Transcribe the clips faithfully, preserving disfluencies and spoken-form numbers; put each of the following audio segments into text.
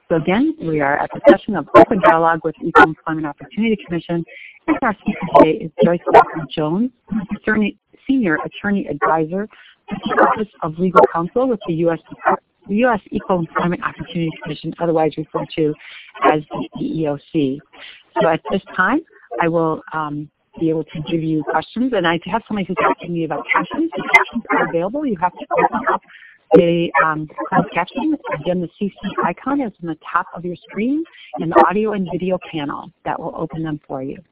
So again, we are at the session of Open Dialogue with Equal Employment Opportunity Commission, and our speaker today is Joyce Walker-Jones, attorney, Senior Attorney Advisor to the Office of Legal Counsel with the U S the U S Equal Employment Opportunity Commission, otherwise referred to as the E E O C. So at this time, I will um, be able to give you questions, and I have somebody who's asking me about captions. The captions are available. You have to open up the um, closed captioning. Again, the C C icon is on the top of your screen in the audio and video panel. That will open them for you.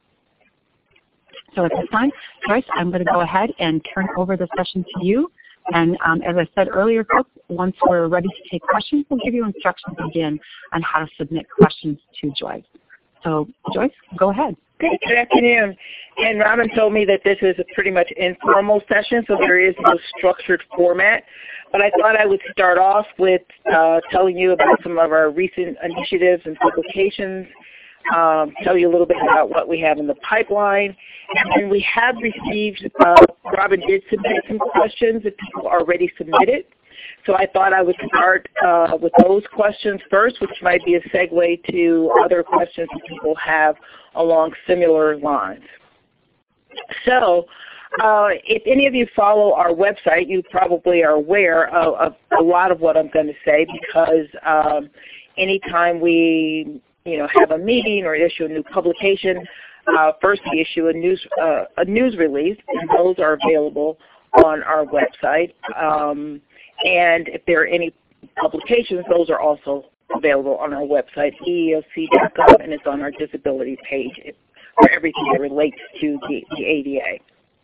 So at this time, Joyce, I'm going to go ahead and turn over the session to you. And um, as I said earlier, folks, once we're ready to take questions, we'll give you instructions again on how to submit questions to Joyce. So, Joyce, go ahead. Great. Good afternoon. And Robin told me that this is a pretty much informal session, so there is no structured format. But I thought I would start off with uh, telling you about some of our recent initiatives and publications, um, tell you a little bit about what we have in the pipeline. And we have received, uh, Robin did submit some questions that people already submitted. So I thought I would start uh, with those questions first, which might be a segue to other questions that people have along similar lines. So uh, if any of you follow our website, you probably are aware of, of a lot of what I'm going to say, because um, anytime we you know, have a meeting or issue a new publication, uh, first we issue a news, uh, a news release, and those are available on our website. Um, And if there are any publications, those are also available on our website, E E O C dot gov, and it's on our disability page for everything that relates to the, the A D A.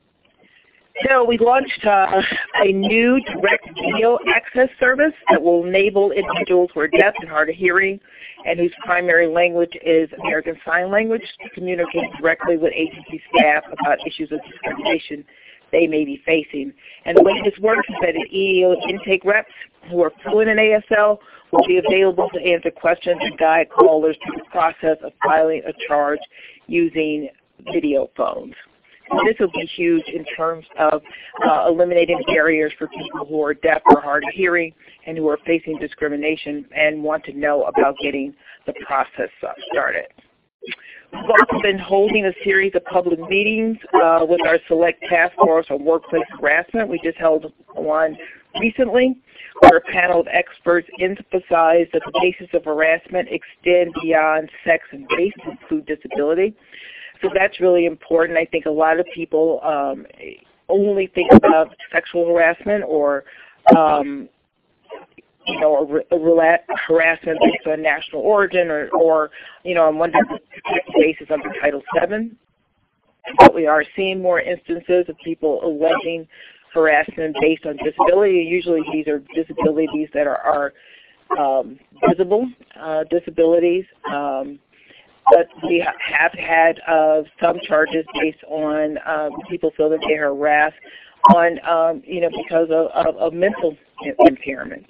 So we launched uh, a new direct video access service that will enable individuals who are deaf and hard of hearing and whose primary language is American Sign Language to communicate directly with agency staff about issues of discrimination they may be facing. And the way this works is that an E E O intake reps who are fluent in A S L will be available to answer questions and guide callers through the process of filing a charge using video phones. So this will be huge in terms of uh, eliminating barriers for people who are deaf or hard of hearing and who are facing discrimination and want to know about getting the process started. We've also been holding a series of public meetings uh, with our select task force on workplace harassment. We just held one recently where a panel of experts emphasized that the basis of harassment extend beyond sex and race to include disability. So that's really important. I think a lot of people um, only think about sexual harassment or um, you know, a, a harassment based on national origin or, or you know, on one basis under Title seven. But we are seeing more instances of people alleging harassment based on disability. Usually these are disabilities that are, are um, visible uh, disabilities. Um, but we have had uh, some charges based on um, people feel that they are harassed on, um, you know, because of, of, of mental impairments.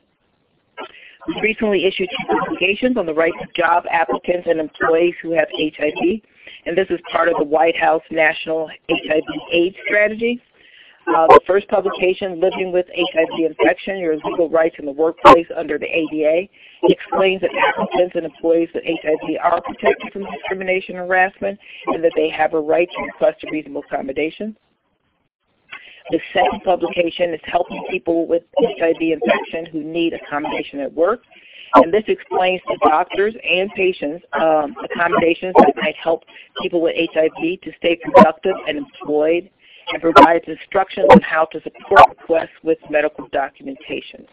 We recently issued two publications on the rights of job applicants and employees who have H I V, and this is part of the White House National H I V AIDS Strategy. Uh, the first publication, Living with H I V Infection, Your Legal Rights in the Workplace under the A D A, explains that applicants and employees with H I V are protected from discrimination and harassment and that they have a right to request a reasonable accommodation. The second publication is Helping People with H I V Infection Who Need Accommodation at Work. And this explains to doctors and patients um, accommodations that might help people with H I V to stay productive and employed, and provides instructions on how to support requests with medical documentation.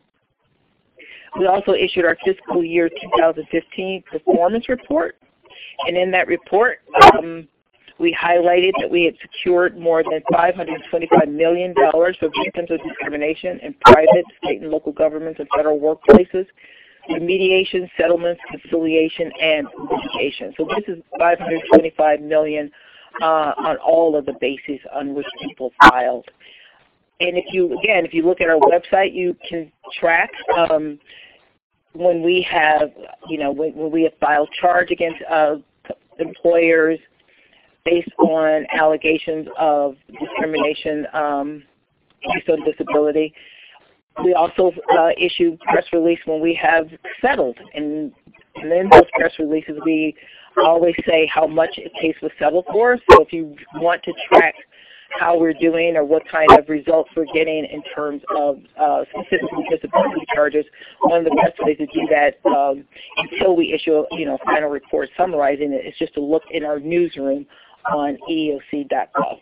We also issued our fiscal year two thousand fifteen performance report. And in that report, um, we highlighted that we had secured more than five hundred twenty-five million dollars for victims of discrimination in private, state, and local governments and federal workplaces, remediation, settlements, conciliation, and litigation. So this is five hundred twenty-five million dollars uh, on all of the bases on which people filed. And if you, again, if you look at our website, you can track um, when we have, you know, when, when we have filed charge against uh, employers based on allegations of discrimination um, based on disability. we also uh, issue press release when we have settled, and, and in those press releases we always say how much a case was settled for. So if you want to track how we're doing or what kind of results we're getting in terms of uh, specifically disability charges, one of the best ways to do that um, until we issue a you know, final report summarizing it is just to look in our newsroom on E E O C dot gov.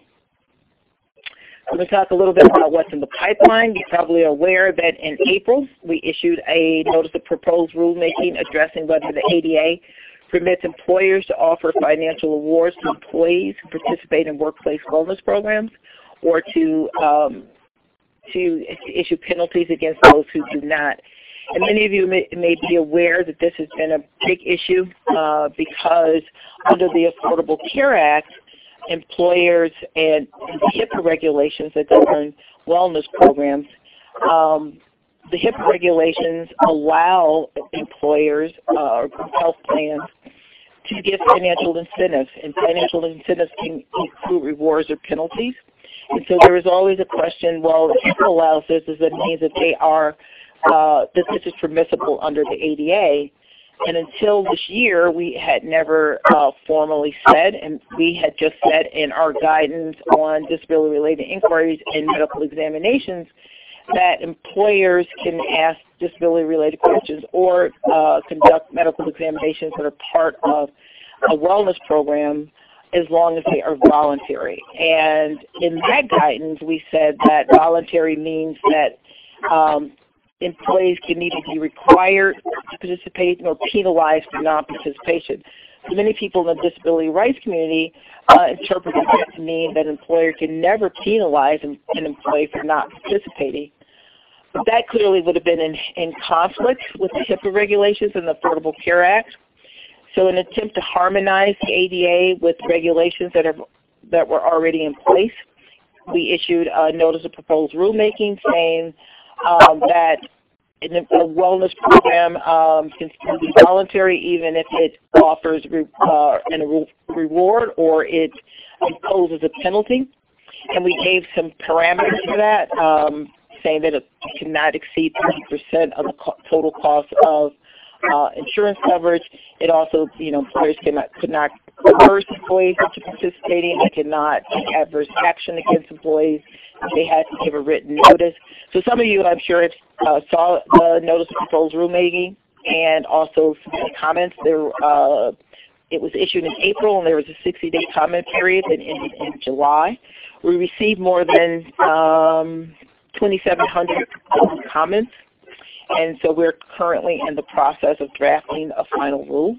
I'm going to talk a little bit about what's in the pipeline. You're probably aware that in April we issued a notice of proposed rulemaking addressing whether the A D A permits employers to offer financial awards to employees who participate in workplace wellness programs, or to um, to issue penalties against those who do not. And many of you may, may be aware that this has been a big issue uh, because under the Affordable Care Act, employers and the HIPAA regulations that govern wellness programs, um, the HIPAA regulations allow employers uh, or health plans to give financial incentives, and financial incentives can include rewards or penalties. And so there is always a question, well, if HIPAA allows this, does that mean that they are, uh, that this is permissible under the A D A? And until this year, we had never uh, formally said, and we had just said in our guidance on disability-related inquiries and medical examinations, that employers can ask disability-related questions or uh, conduct medical examinations that are part of a wellness program as long as they are voluntary. And in that guidance, we said that voluntary means that um, employees can neither be required to participate nor penalized for non-participation. So many people in the disability rights community uh, interpret that to mean that an employer can never penalize an, an employee for not participating. But that clearly would have been in, in conflict with the HIPAA regulations and the Affordable Care Act. So in an attempt to harmonize the A D A with regulations that, have, that were already in place, we issued a notice of proposed rulemaking saying um, that in a wellness program um, can still be voluntary even if it offers re, uh, an, a reward or it imposes a penalty. And we gave some parameters for that, um, saying that it cannot exceed thirty percent of the co total cost of uh, insurance coverage. It also, you know, employers cannot, could not coerce employees into participating. They cannot take adverse action against employees. They had to give a written notice. So some of you, I'm sure, have, uh, saw the notice of proposed rulemaking and also submitted comments. There, uh, it was issued in April, and there was a sixty day comment period that ended in July. We received more than um, twenty-seven hundred comments, and so we're currently in the process of drafting a final rule.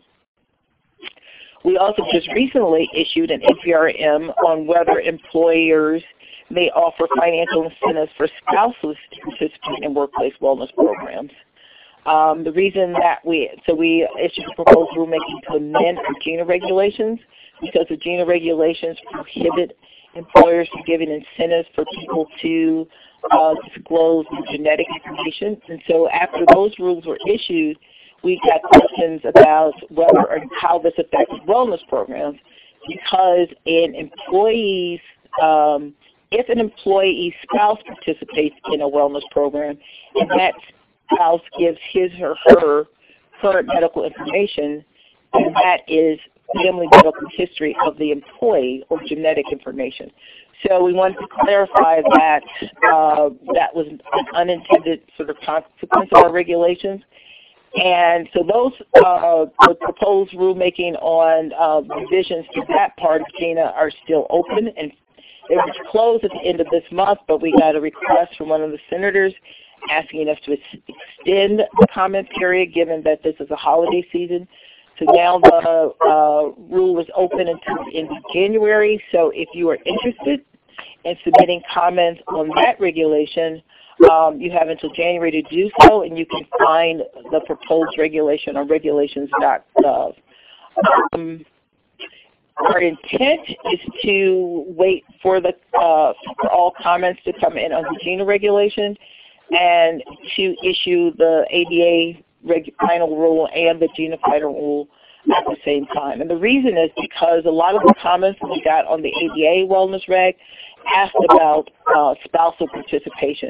We also just recently issued an N P R M on whether employers may offer financial incentives for spouses to participate in workplace wellness programs. Um, the reason that we, so we issued a proposed rulemaking to amend our GINA regulations because the GINA regulations prohibit employers from giving incentives for people to uh, disclose genetic information. And so after those rules were issued, we got questions about whether or how this affected wellness programs, because an employee's, um, if an employee's spouse participates in a wellness program and that spouse gives his or her current medical information, and that is family medical history of the employee or genetic information. So we wanted to clarify that uh, that was an unintended sort of consequence of our regulations. And so those uh, the proposed rulemaking on uh, revisions to that part of GINA are still open, and it was closed at the end of this month, but we got a request from one of the senators asking us to extend the comment period given that this is a holiday season. So now the uh, rule is open until the end of January. So if you are interested in submitting comments on that regulation, um, you have until January to do so, and you can find the proposed regulation on regulations dot gov. Um, our intent is to wait for the uh, for all comments to come in on the GINA regulation and to issue the A D A reg final rule and the GINA final rule at the same time. And the reason is because a lot of the comments that we got on the A D A wellness reg asked about uh, spousal participation.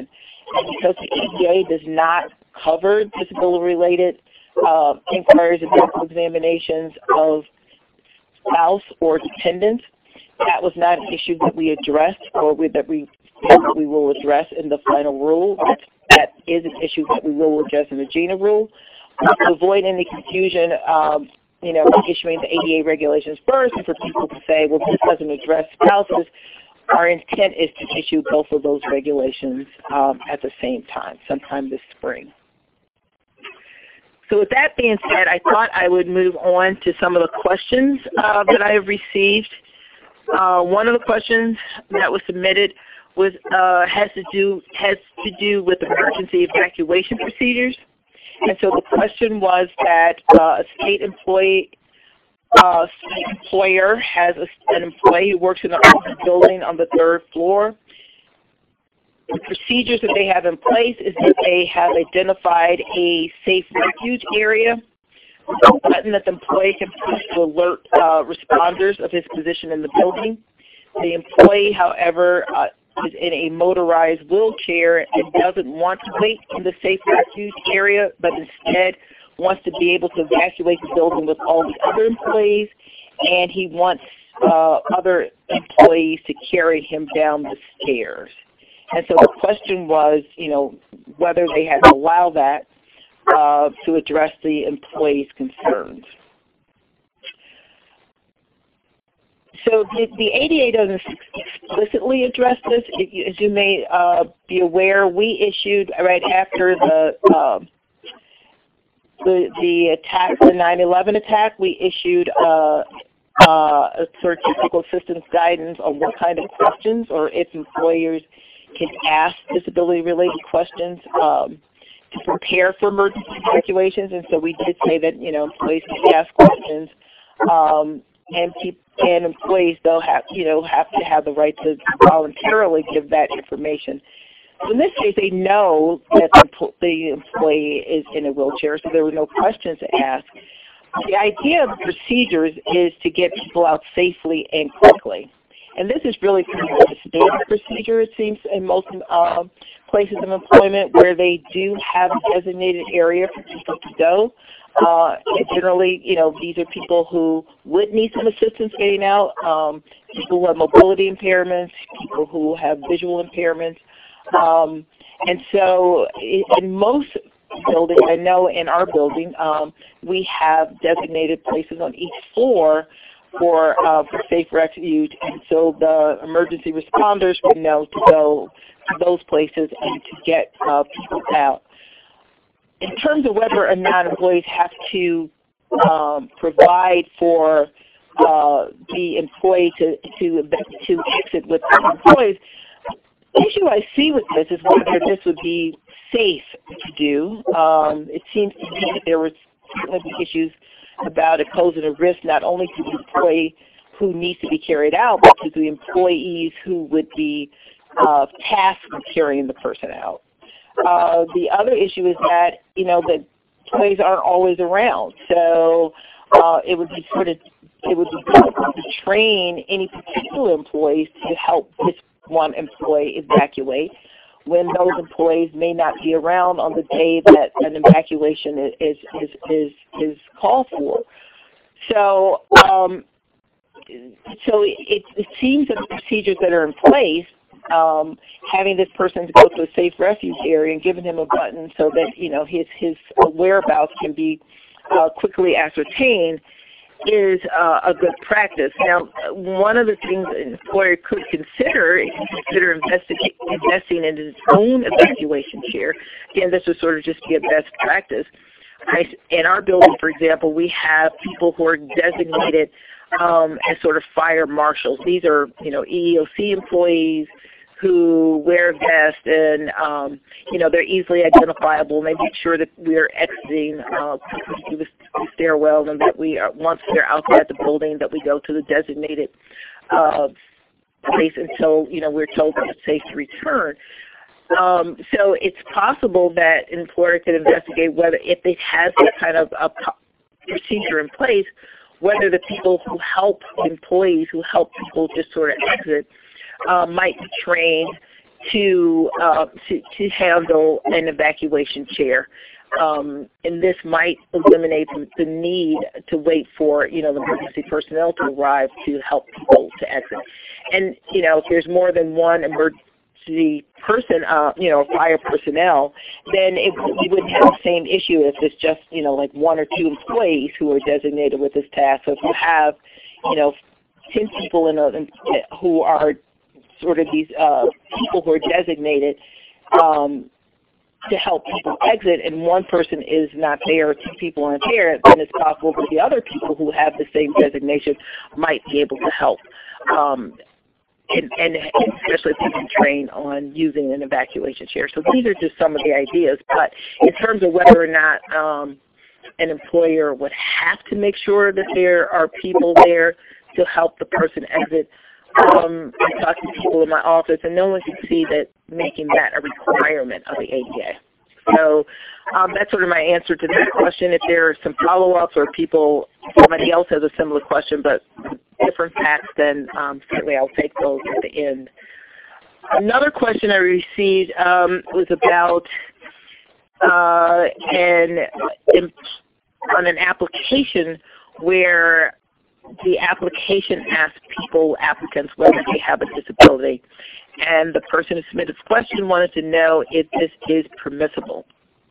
And because the A D A does not cover disability-related uh, inquiries and medical examinations of spouse or dependents, that was not an issue that we addressed or we, that we that we will address in the final rule. That's, that is an issue that we will address in the GINA rule. But to avoid any confusion, um, you know, issuing the A D A regulations first, and for people to say, well, this doesn't address spouses, our intent is to issue both of those regulations um, at the same time, sometime this spring. So with that being said, I thought I would move on to some of the questions uh, that I have received. Uh, one of the questions that was submitted was uh, has to do has to do with emergency evacuation procedures. And so the question was that uh, a state employee, uh, state employer has a, an employee who works in an office building on the third floor. The procedures that they have in place is that they have identified a safe refuge area, a button that the employee can push to alert uh, responders of his position in the building. The employee, however, uh, is in a motorized wheelchair and doesn't want to wait in the safe refuge area, but instead wants to be able to evacuate the building with all the other employees, and he wants uh, other employees to carry him down the stairs. And so the question was, you know, whether they had to allow that uh, to address the employee's concerns. So the, the A D A doesn't explicitly address this. It, as you may uh, be aware, we issued right after the uh, the, the attack, the nine eleven attack, we issued uh, uh, a sort of technical assistance guidance on what kind of questions or if employers can ask disability-related questions um, to prepare for emergency evacuations. And so we did say that, you know, employees can ask questions, um, and people and employees, though, have you know have to have the right to voluntarily give that information. So in this case, they know that the employee is in a wheelchair, so there were no questions to ask. The idea of the procedures is to get people out safely and quickly. And this is really kind of a standard procedure, it seems, in most uh, places of employment where they do have a designated area for people to go. Uh, generally, you know, these are people who would need some assistance getting out, um, people who have mobility impairments, people who have visual impairments. Um, and so in most buildings, I know in our building, um, we have designated places on each floor for, uh, for safe refuge, and so the emergency responders would know to go to those places and to get uh, people out. In terms of whether or not employees have to um, provide for uh, the employee to, to, to exit with other employees, the issue I see with this is whether this would be safe to do. Um, it seems to me that there would certainly be issues about it posing a risk not only to the employee who needs to be carried out, but to the employees who would be uh, tasked with carrying the person out. Uh, the other issue is that, you know, the employees aren't always around. So uh, it would be sort of, it would be difficult to train any particular employees to help this one employee evacuate when those employees may not be around on the day that an evacuation is is is, is called for. So um, so it, it seems that the procedures that are in place, um, having this person go to a safe refuge area and giving him a button so that, you know, his his whereabouts can be uh, quickly ascertained, is uh, a good practice. Now, one of the things an employer could consider is consider investing in his own evacuation chair. Again, this would sort of just be a best practice. I, in our building, for example, we have people who are designated um, as sort of fire marshals. These are, you know, E E O C employees who wear vests, and um, you know, they're easily identifiable, and they make sure that we're exiting uh, through the stairwell, and that we are, once they're outside the building, that we go to the designated uh, place until, you know, we're told that it's safe to return. Um, so it's possible that an employer could investigate whether, if it has that kind of a procedure in place, whether the people who help employees, who help people just sort of exit, Uh, might be trained to, uh, to, to handle an evacuation chair. Um, and this might eliminate the, the need to wait for, you know, the emergency personnel to arrive to help people to exit. And, you know, if there's more than one emergency person, uh, you know, fire personnel, then it, we wouldn't have the same issue if it's just, you know, like one or two employees who are designated with this task. So if you have, you know, ten people in a, in, who are sort of these uh, people who are designated, um, to help people exit, and one person is not there, or two people aren't there, then it's possible that the other people who have the same designation might be able to help, um, and, and especially if they can train on using an evacuation chair. So these are just some of the ideas. But in terms of whether or not um, an employer would have to make sure that there are people there to help the person exit, Um, I talked to people in my office, and no one can see that making that a requirement of the A D A. So um, that's sort of my answer to that question. If there are some follow-ups or people, somebody else has a similar question but different facts, then um, certainly I'll take those at the end. Another question I received um, was about uh, an, on an application where the application asks people, applicants, whether they have a disability. And the person who submitted this question wanted to know if this is permissible.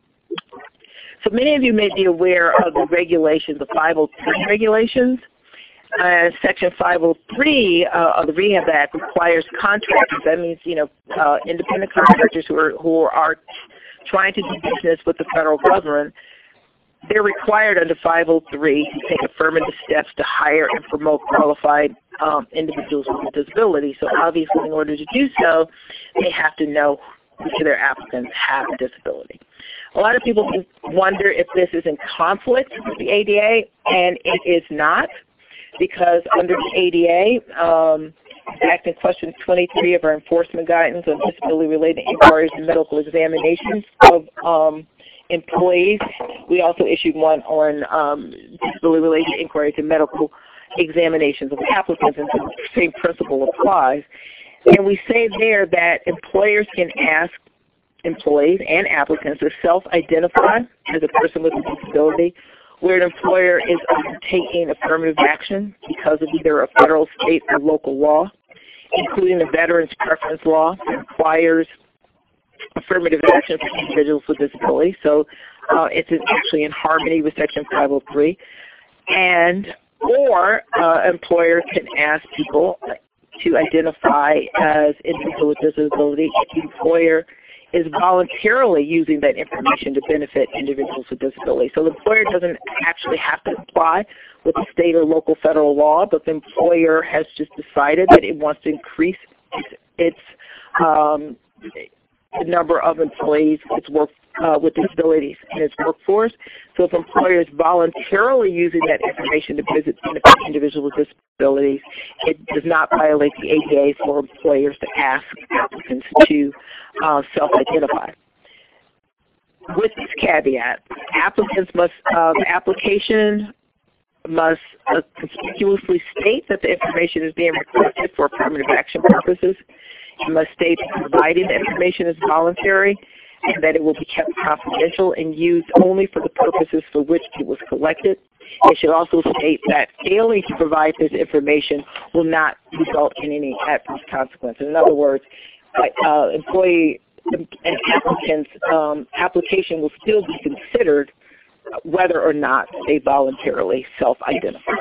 So many of you may be aware of the regulations, the five oh three regulations. Uh, Section five oh three uh, of the Rehab Act requires contractors, that means, you know, uh, independent contractors who are, who are trying to do business with the federal government, they're required under five oh three to take affirmative steps to hire and promote qualified um, individuals with a disability. So obviously in order to do so, they have to know which of their applicants have a disability. A lot of people wonder if this is in conflict with the A D A, and it is not, because under the A D A, um, Act in question twenty-three of our enforcement guidance on disability-related inquiries and medical examinations of um, employees. We also issued one on um, disability-related inquiries and medical examinations of applicants, and so the same principle applies. And we say there that employers can ask employees and applicants to self-identify as a person with a disability, where an employer is undertaking affirmative action because of either a federal, state, or local law, including the Veterans Preference Law that requires affirmative action for individuals with disabilities. So uh, it's actually in harmony with Section five oh three. And or uh, employers can ask people to identify as individuals with disability if the employer is voluntarily using that information to benefit individuals with disability. So the employer doesn't actually have to comply with the state or local federal law, but the employer has just decided that it wants to increase its, its um, the number of employees its work, uh, with disabilities in its workforce. So if employers voluntarily using that information to visit benefit individuals with disabilities, it does not violate the A D A for employers to ask applicants to uh, self-identify. With this caveat, applicants must, uh, the application must uh, conspicuously state that the information is being requested for affirmative action purposes. It must state that providing the information is voluntary and that it will be kept confidential and used only for the purposes for which it was collected. It should also state that failing to provide this information will not result in any adverse consequences. In other words, uh, employee and applicants' um, application will still be considered whether or not they voluntarily self-identify.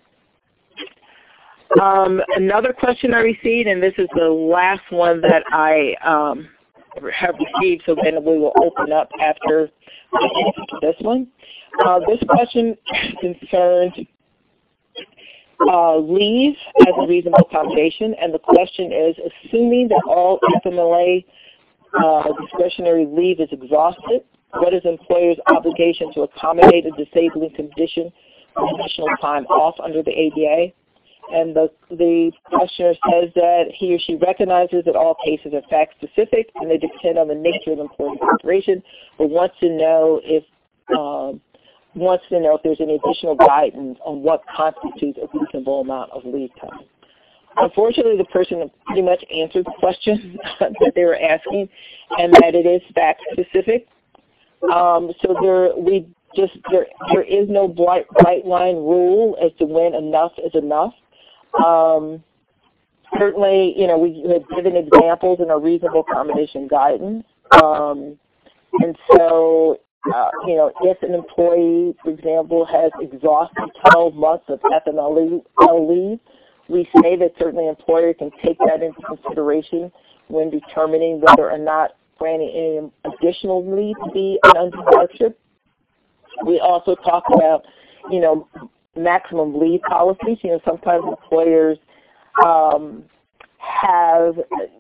Um, another question I received, and this is the last one that I um, have received, so then we will open up after this one. Uh, this question concerns uh, leave as a reasonable accommodation, and the question is, assuming that all F M L A uh, discretionary leave is exhausted, what is the employer's obligation to accommodate a disabling condition for additional time off under the A D A? And the, the questioner says that he or she recognizes that all cases are fact-specific and they depend on the nature of the employee's operation, but wants to know if um, wants to know if there's any additional guidance on what constitutes a reasonable amount of leave time. unfortunately, the person pretty much answered the question that they were asking, and that it is fact specific. Um, so there, we just there there is no bright, bright line rule as to when enough is enough. Um, certainly, you know, we have given examples in our reasonable accommodation guidance, um, and so. Uh, you know, if an employee, for example, has exhausted twelve months of F M L leave, we say that certainly an employer can take that into consideration when determining whether or not granting any additional leave to be an undue hardship. We also talk about, you know, maximum leave policies. You know, sometimes employers um, have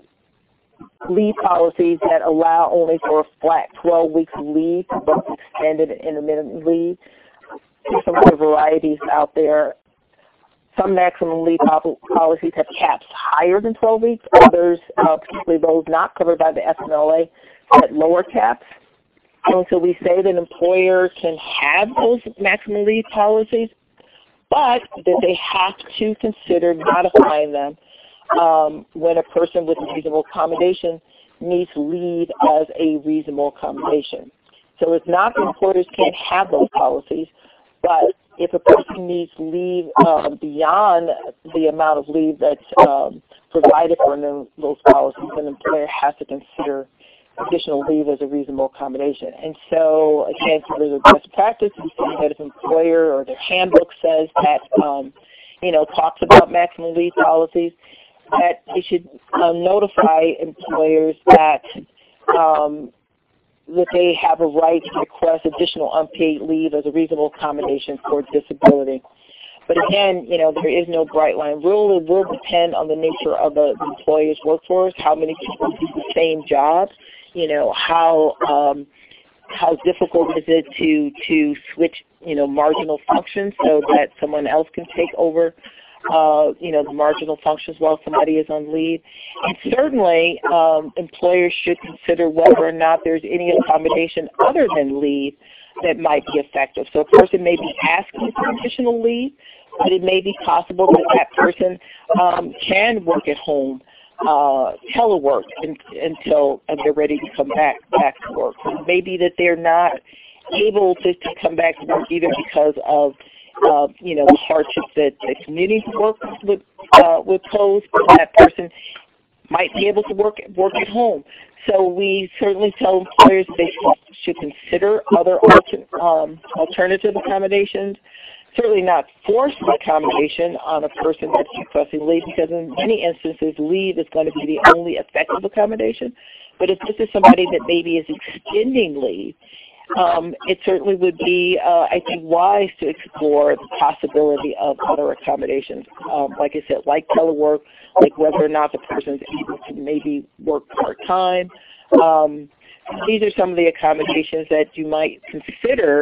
leave policies that allow only for a flat twelve weeks of leave, both extended and intermittent leave. There's some other varieties out there. Some maximum leave policies have caps higher than twelve weeks. Others, uh, particularly those not covered by the F M L A, set lower caps. And so we say that employers can have those maximum leave policies, but that they have to consider modifying them Um, when a person with a reasonable accommodation needs leave as a reasonable accommodation. So it's not that employers can't have those policies, but if a person needs leave uh, beyond the amount of leave that's um, provided for in those policies, an employer has to consider additional leave as a reasonable accommodation. And so, again, so there's a best practice that if an employer or their handbook says that, um, you know, talks about maximum leave policies, that they should uh, notify employers that um, that they have a right to request additional unpaid leave as a reasonable accommodation for disability. But again, you know, there is no bright line rule. It will depend on the nature of the employer's workforce, how many people do the same job, you know, how um, how difficult is it to to switch, you know, marginal functions so that someone else can take over Uh, you know, the marginal functions while somebody is on leave. And certainly, um, employers should consider whether or not there's any accommodation other than leave that might be effective. So a person may be asking for additional leave, but it may be possible that that person um, can work at home, uh, telework in, until and they're ready to come back back to work. So it may be that they're not able to, to come back to work either because of Uh, you know, the hardships that the community work would uh, would pose. That person might be able to work work at home. So we certainly tell employers that they should, should consider other alter, um, alternative accommodations. Certainly not forced accommodation on a person that's requesting leave, because in many instances, leave is going to be the only effective accommodation. But if this is somebody that maybe is extending leave, Um, it certainly would be, uh, I think, wise to explore the possibility of other accommodations, um, like I said, like telework, like whether or not the person is able to maybe work part-time. Um, these are some of the accommodations that you might consider.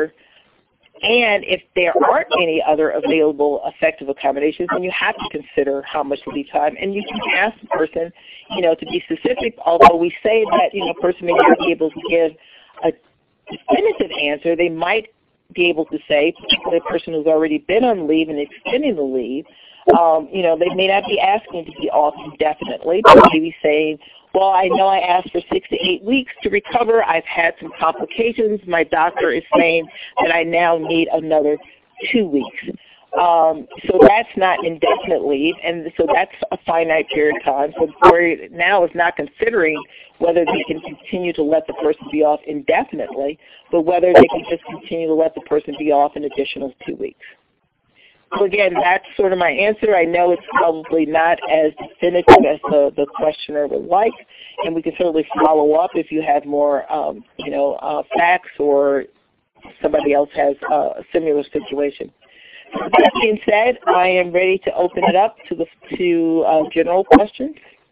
And if there aren't any other available effective accommodations, then you have to consider how much leave time. And you can ask the person, you know, to be specific, although we say that, you know, a person may not be able to give a definitive answer. They might be able to say, particularly a person who's already been on leave and extending the leave, um, you know, they may not be asking to be off indefinitely, but maybe saying, well, I know I asked for six to eight weeks to recover. I've had some complications. My doctor is saying that I now need another two weeks. Um, so that's not indefinite leave, and so that's a finite period of time. So the employer now is not considering whether they can continue to let the person be off indefinitely, but whether they can just continue to let the person be off an additional two weeks. So again, that's sort of my answer. I know it's probably not as definitive as the, the questioner would like, and we can certainly follow up if you have more, um, you know, uh, facts or somebody else has uh, a similar situation. With that being said, I am ready to open it up to the to uh, general questions.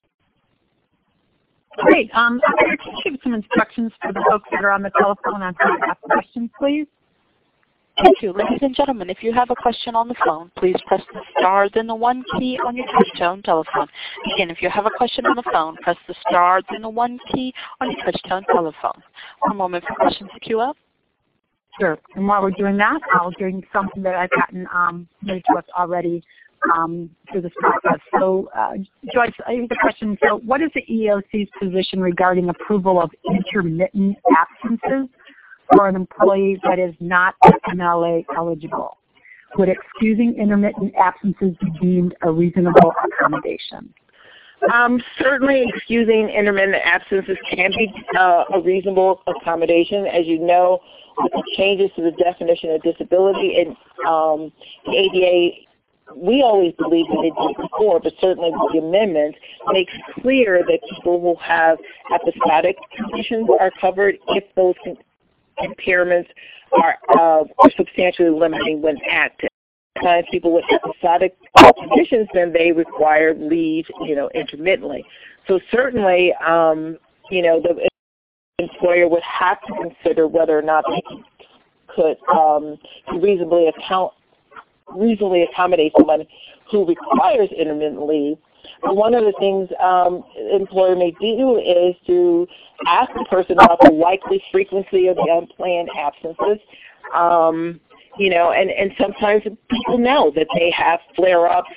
Great. Um, can you give some instructions for the folks that are on the telephone on how to ask questions, please? Thank you. Ladies and gentlemen, if you have a question on the phone, please press the star, then the one key on your touch-tone telephone. Again, if you have a question on the phone, press the star, then the one key on your touch-tone telephone. One moment for questions to queue up. Sure. And while we're doing that, I'll bring something that I've gotten um, made to us already um, through this process. So, uh, Joyce, I have a question. So what is the E E O C's position regarding approval of intermittent absences for an employee that is not F M L A eligible? Would excusing intermittent absences be deemed a reasonable accommodation? Um, certainly excusing intermittent absences can be uh, a reasonable accommodation. As you know, with the changes to the definition of disability and um, the A D A, we always believed that it did before, but certainly with the amendment, makes clear that people who have episodic conditions are covered if those impairments are, uh, are substantially limiting when active. Sometimes people with episodic conditions, then they require leave, you know, intermittently. So certainly, um, you know, the employer would have to consider whether or not they could um, reasonably account, reasonably accommodate someone who requires intermittent leave. But one of the things um, an employer may do is to ask the person about the likely frequency of the unplanned absences. Um, you know, and, and sometimes people know that they have flare-ups,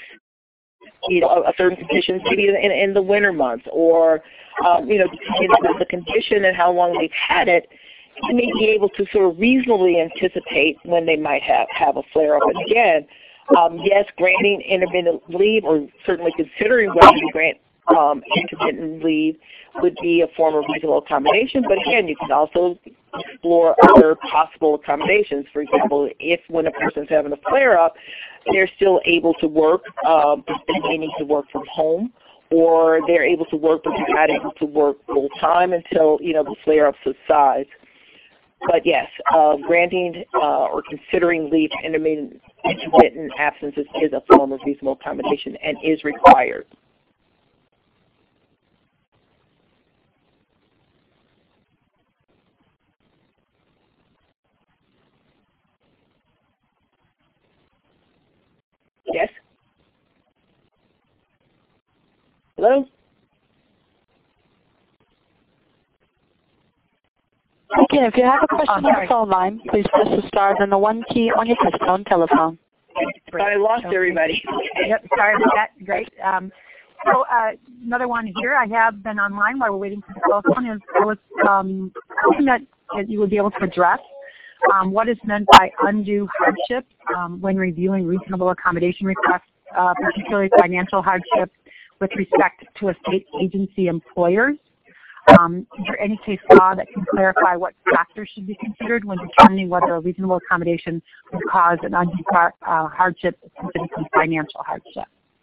you know, a certain conditions, maybe in, in the winter months, or, um, you know, depending on the condition and how long they've had it, you may be able to sort of reasonably anticipate when they might have, have a flare-up. And again, um, yes, granting intermittent leave, or certainly considering whether you grant um, intermittent leave, would be a form of reasonable accommodation. But again, you can also explore other possible accommodations. For example, if when a person's having a flare-up, they're still able to work, um, but they may need to work from home, or they're able to work, but they're not able to work full-time until, you know, the flare-up subsides. But yes, uh, granting uh, or considering leave for intermittent, intermittent absences is a form of reasonable accommodation and is required. Yes? Hello? Again, if you have a question on the phone line, please press the star then the one key on your touchtone telephone. But I lost everybody. Yep, sorry about that. Great. Um, so uh, another one here, I have been online while we're waiting for the cell phone, is was um, something that, that you would be able to address. Um, what is meant by undue hardship um, when reviewing reasonable accommodation requests, uh, particularly financial hardship with respect to a state agency employers? Um, is there any case law that can clarify what factors should be considered when determining whether a reasonable accommodation would cause an undue uh, hardship, specifically financial hardship?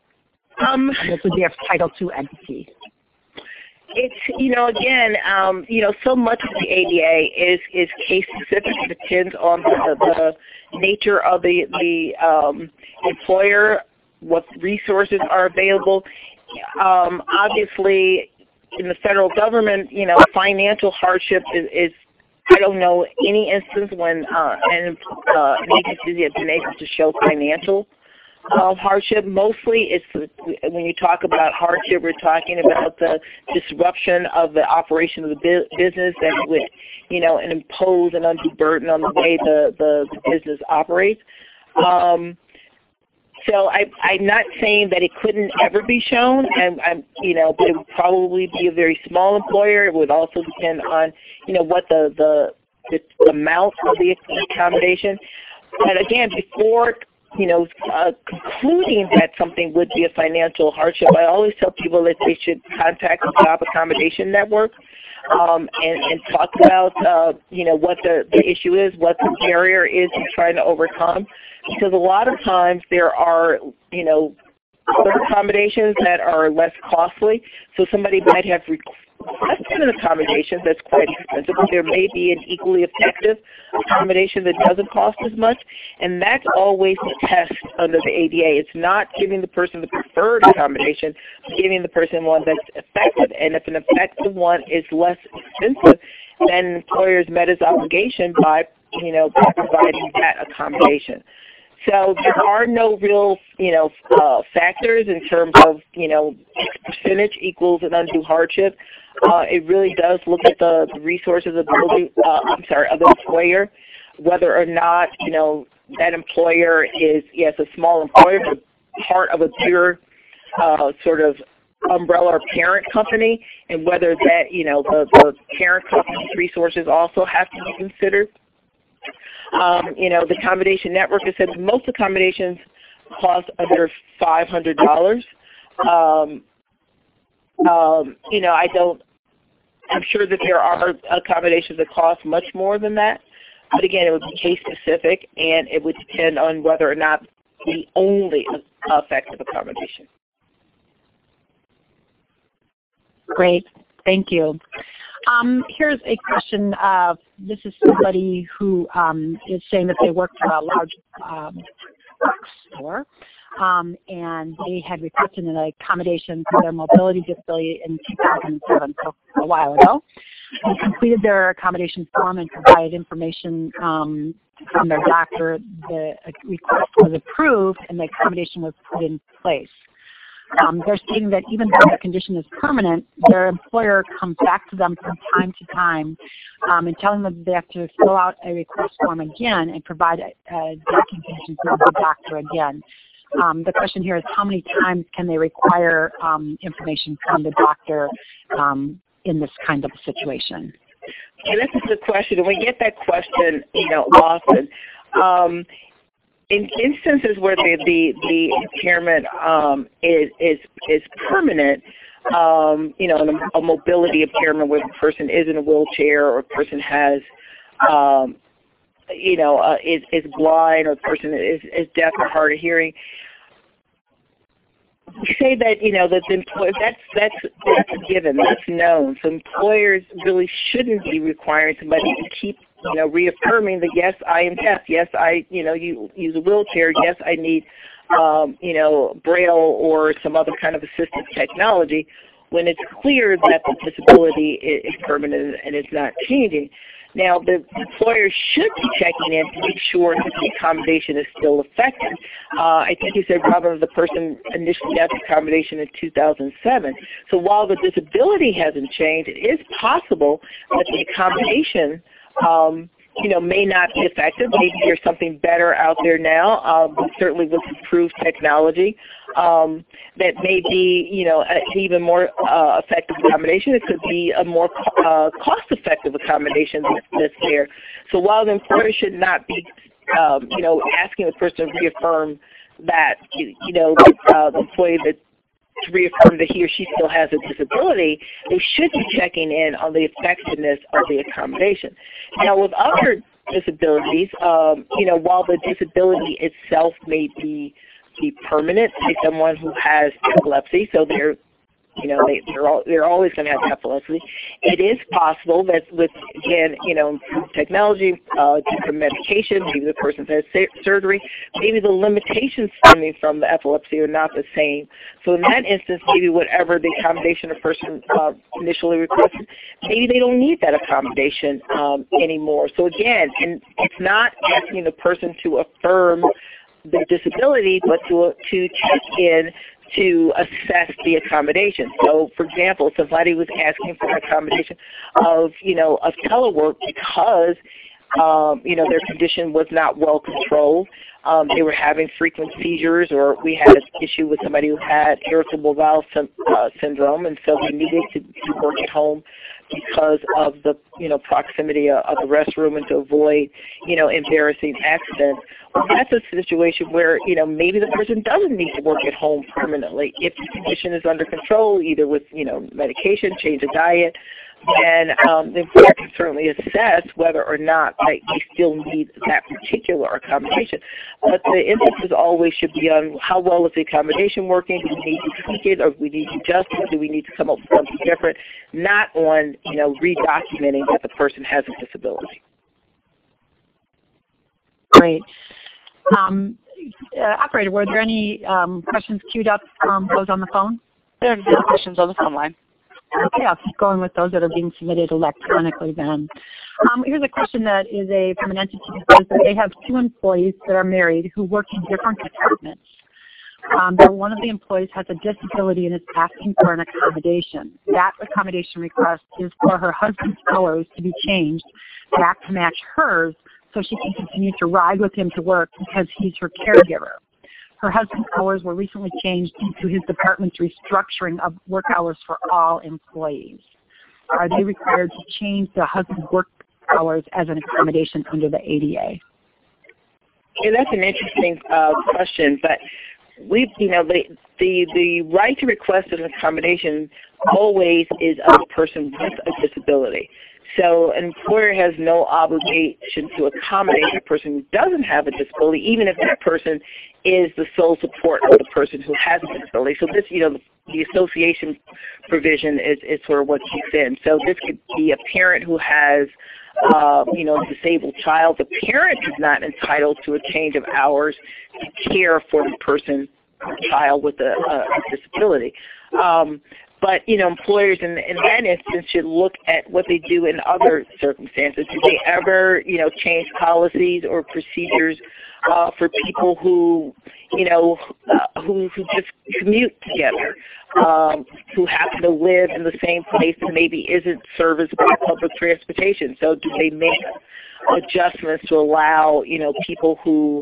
Um, this would be a Title two entity. It's, you know, again, um, you know, so much of the A D A is, is case specific. It depends on the, the nature of the, the um, employer, what resources are available. Um, obviously, in the federal government, you know, financial hardship is, is I don't know any instance when uh, an, uh, an agency has been able to show financial uh, hardship. Mostly it's when you talk about hardship, we're talking about the disruption of the operation of the bu business that would, you know, and impose an undue burden on the way the, the, the business operates. Um, So I, I'm not saying that it couldn't ever be shown, and I'm, you know, but it would probably be a very small employer. It would also depend on, you know, what the the, the amount of the accommodation. But again, before, you know, uh, concluding that something would be a financial hardship, I always tell people that they should contact the Job Accommodation Network um, and, and talk about, uh, you know, what the, the issue is, what the barrier is you're trying to overcome. Because a lot of times there are, you know, other accommodations that are less costly. So somebody might have requested an accommodation that's quite expensive, but there may be an equally effective accommodation that doesn't cost as much. And that's always the test under the A D A. It's not giving the person the preferred accommodation, but giving the person one that's effective. And if an effective one is less expensive, then the employer's met his obligation by, you know, by providing that accommodation. So there are no real, you know, uh, factors in terms of, you know, percentage equals an undue hardship. Uh, it really does look at the, the resources of the, uh, I'm sorry, of the employer, whether or not, you know, that employer is, yes, a small employer, but part of a bigger uh, sort of umbrella or parent company, and whether that, you know, the, the parent company's resources also have to be considered. Um, you know, the accommodation network has said most accommodations cost under five hundred dollars. Um, um, you know, I don't, I'm sure that there are accommodations that cost much more than that, but again, it would be case specific, and it would depend on whether or not the only effective accommodation. Great, thank you. Um, here's a question. Uh, this is somebody who um, is saying that they work for a large um, bookstore, um, and they had requested an accommodation for their mobility disability in two thousand seven, so a while ago. They completed their accommodation form and provided information um, from their doctor. The request was approved, and the accommodation was put in place. Um, they're stating that even though their condition is permanent, their employer comes back to them from time to time um, and telling them that they have to fill out a request form again and provide a, a documentation from the doctor again. Um, the question here is how many times can they require um, information from the doctor um, in this kind of a situation? Yeah, that's a good question, and we get that question, you know, often. Um, In instances where the the, the impairment um, is is is permanent, um, you know, a, a mobility impairment where the person is in a wheelchair or a person has, um, you know, uh, is is blind or the person is is deaf or hard of hearing. We say that, you know, that the employer, that's that's that's a given, that's known. So employers really shouldn't be requiring somebody to keep, you know, reaffirming that yes, I am deaf, yes, I, you know, you use a wheelchair, yes, I need, um, you know, Braille or some other kind of assistive technology, when it's clear that the disability is permanent and it's not changing. Now, the employer should be checking in to make sure that the accommodation is still effective. Uh, I think you said, Robin, the person initially got the accommodation in two thousand seven. So while the disability hasn't changed, it is possible that the accommodation um, you know, may not be effective. Maybe there's something better out there now, um, but certainly with improved technology um, that may be, you know, an even more uh, effective accommodation. It could be a more uh, cost-effective accommodation that's, that's there. So while the employer should not be, um, you know, asking the person to reaffirm that, you, you know, uh, the employee that to reaffirm that he or she still has a disability, they should be checking in on the effectiveness of the accommodation. Now, with other disabilities, um, you know, while the disability itself may be, be permanent, say someone who has epilepsy, so they're You know, they, they're, all, they're always going to have epilepsy. It is possible that with, again, you know, technology, uh, different medication, maybe the person has surgery, maybe the limitations stemming from the epilepsy are not the same. So in that instance, maybe whatever the accommodation a person uh, initially requested, maybe they don't need that accommodation um, anymore. So again, and it's not asking the person to affirm the disability, but to, to check in to assess the accommodation. So, for example, somebody was asking for an accommodation of, you know, of telework because, um, you know, their condition was not well controlled. Um, they were having frequent seizures, or we had an issue with somebody who had irritable bowel sy- uh, syndrome, and so they needed to, to work at home because of the, you know, proximity of, of the restroom and to avoid, you know, embarrassing accidents. Well, that's a situation where, you know, maybe the person doesn't need to work at home permanently. If the condition is under control, either with, you know, medication, change of diet, then um, the employer can certainly assess whether or not they, they still need that particular accommodation. But the emphasis always should be on how well is the accommodation working, do we need to tweak it, or do we need to adjust it, do we need to come up with something different, not on, you know, redocumenting that the person has a disability. Great. Um, uh, operator, were there any um, questions queued up from those on the phone? There are no questions on the phone line. Okay, I'll keep going with those that are being submitted electronically then. Um, here's a question that is a from an entity that says that they have two employees that are married who work in different departments. Um, but one of the employees has a disability and is asking for an accommodation. That accommodation request is for her husband's hours to be changed back to match hers so she can continue to ride with him to work because he's her caregiver. Her husband's hours were recently changed due to his department's restructuring of work hours for all employees. Are they required to change the husband's work hours as an accommodation under the A D A? Yeah, that's an interesting uh, question, but we, you know, the, the the right to request an accommodation always is of a person with a disability. So an employer has no obligation to accommodate a person who doesn't have a disability, even if that person is the sole support of the person who has a disability. So this, you know, the, the association provision is, is sort of what kicks in. So this could be a parent who has Uh, you know, a disabled child. The parent is not entitled to a change of hours to care for the person, child with a, a disability. Um, but, you know, employers in, in that instance should look at what they do in other circumstances. Do they ever, you know, change policies or procedures uh, for people who, you know, uh, who, who just commute together, um, who happen to live in the same place and maybe isn't serviced by public transportation? So do they make adjustments to allow, you know, people who,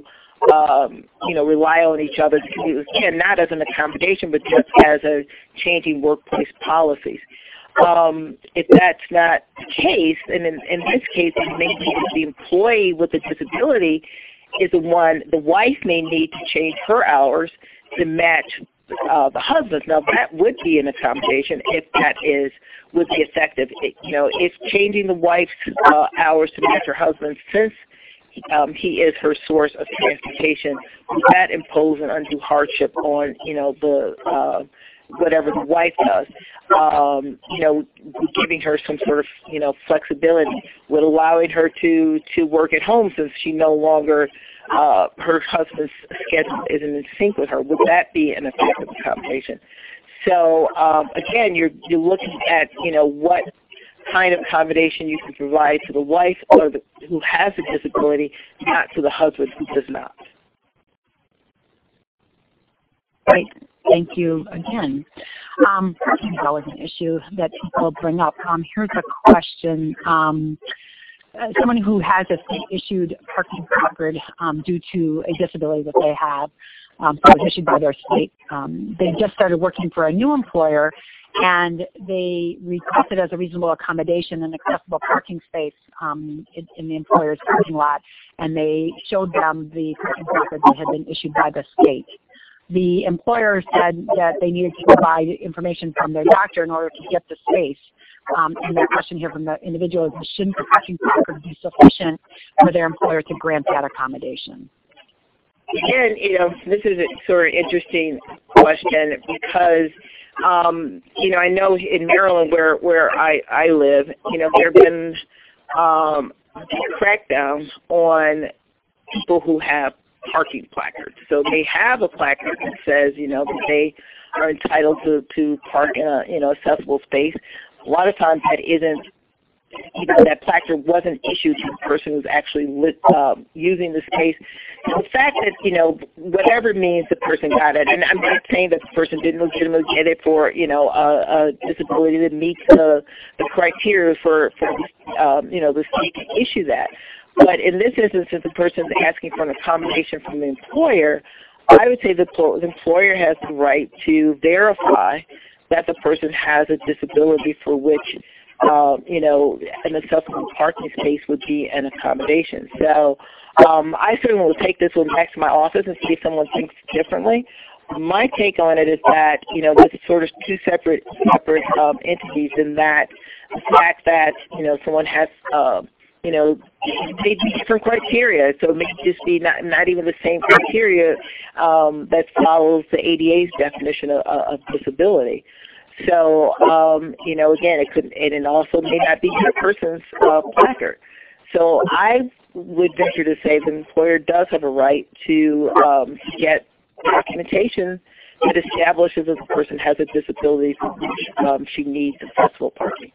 um, you know, rely on each other to commute, again, not as an accommodation, but just as a changing workplace policies? Um, if that's not the case, and in, in this case, it may be that the employee with a disability is the one, the wife may need to change her hours to match uh, the husband's. Now, that would be an accommodation if that is, would be effective. It, you know, if changing the wife's uh, hours to match her husband's, since um, he is her source of transportation, would that impose an undue hardship on, you know, the uh, whatever the wife does? Um, you know, giving her some sort of, you know, flexibility, with allowing her to, to work at home since she no longer, uh, her husband's schedule isn't in sync with her. Would that be an effective accommodation? So, um, again, you're, you're looking at, you know, what kind of accommodation you can provide to the wife or the, who has a disability, not to the husband who does not. Right. Thank you again. Um, parking is always an issue that people bring up. Um, here's a question. Um, uh, someone who has a state-issued parking record um, due to a disability that they have, um, so it was issued by their state. Um, they just started working for a new employer, and they requested as a reasonable accommodation an accessible parking space um, in, in the employer's parking lot, and they showed them the parking record that had been issued by the state. The employer said that they needed to provide information from their doctor in order to get the space. Um, and the question here from the individual is, shouldn't the parking record be sufficient for their employer to grant that accommodation? Again, you know, this is a sort of interesting question because, um, you know, I know in Maryland where, where I, I live, you know, there have been um, crackdowns on people who have parking placards. So they have a placard that says, you know, that they are entitled to, to park in a, you know, accessible space. A lot of times that isn't, you know, that placard wasn't issued to the person who's actually lit, um, using the space. So the fact that, you know, whatever means the person got it, and I'm not saying that the person didn't legitimately get it for, you know, a, a disability that meets the, the criteria for, for um, you know, the state to issue that. But in this instance, if the person is asking for an accommodation from the employer, I would say the employer has the right to verify that the person has a disability for which, uh, you know, an accessible parking space would be an accommodation. So um, I certainly will take this one back to my office and see if someone thinks differently. My take on it is that, you know, this is sort of two separate separate um, entities in that the fact that, you know, someone has uh, you know, maybe different criteria. So it may just be not, not even the same criteria um, that follows the A D A's definition of, of disability. So, um, you know, again, it could, and it also may not be the person's uh, placard. So I would venture to say the employer does have a right to um, get documentation that establishes that the person has a disability for which um, she needs accessible parking.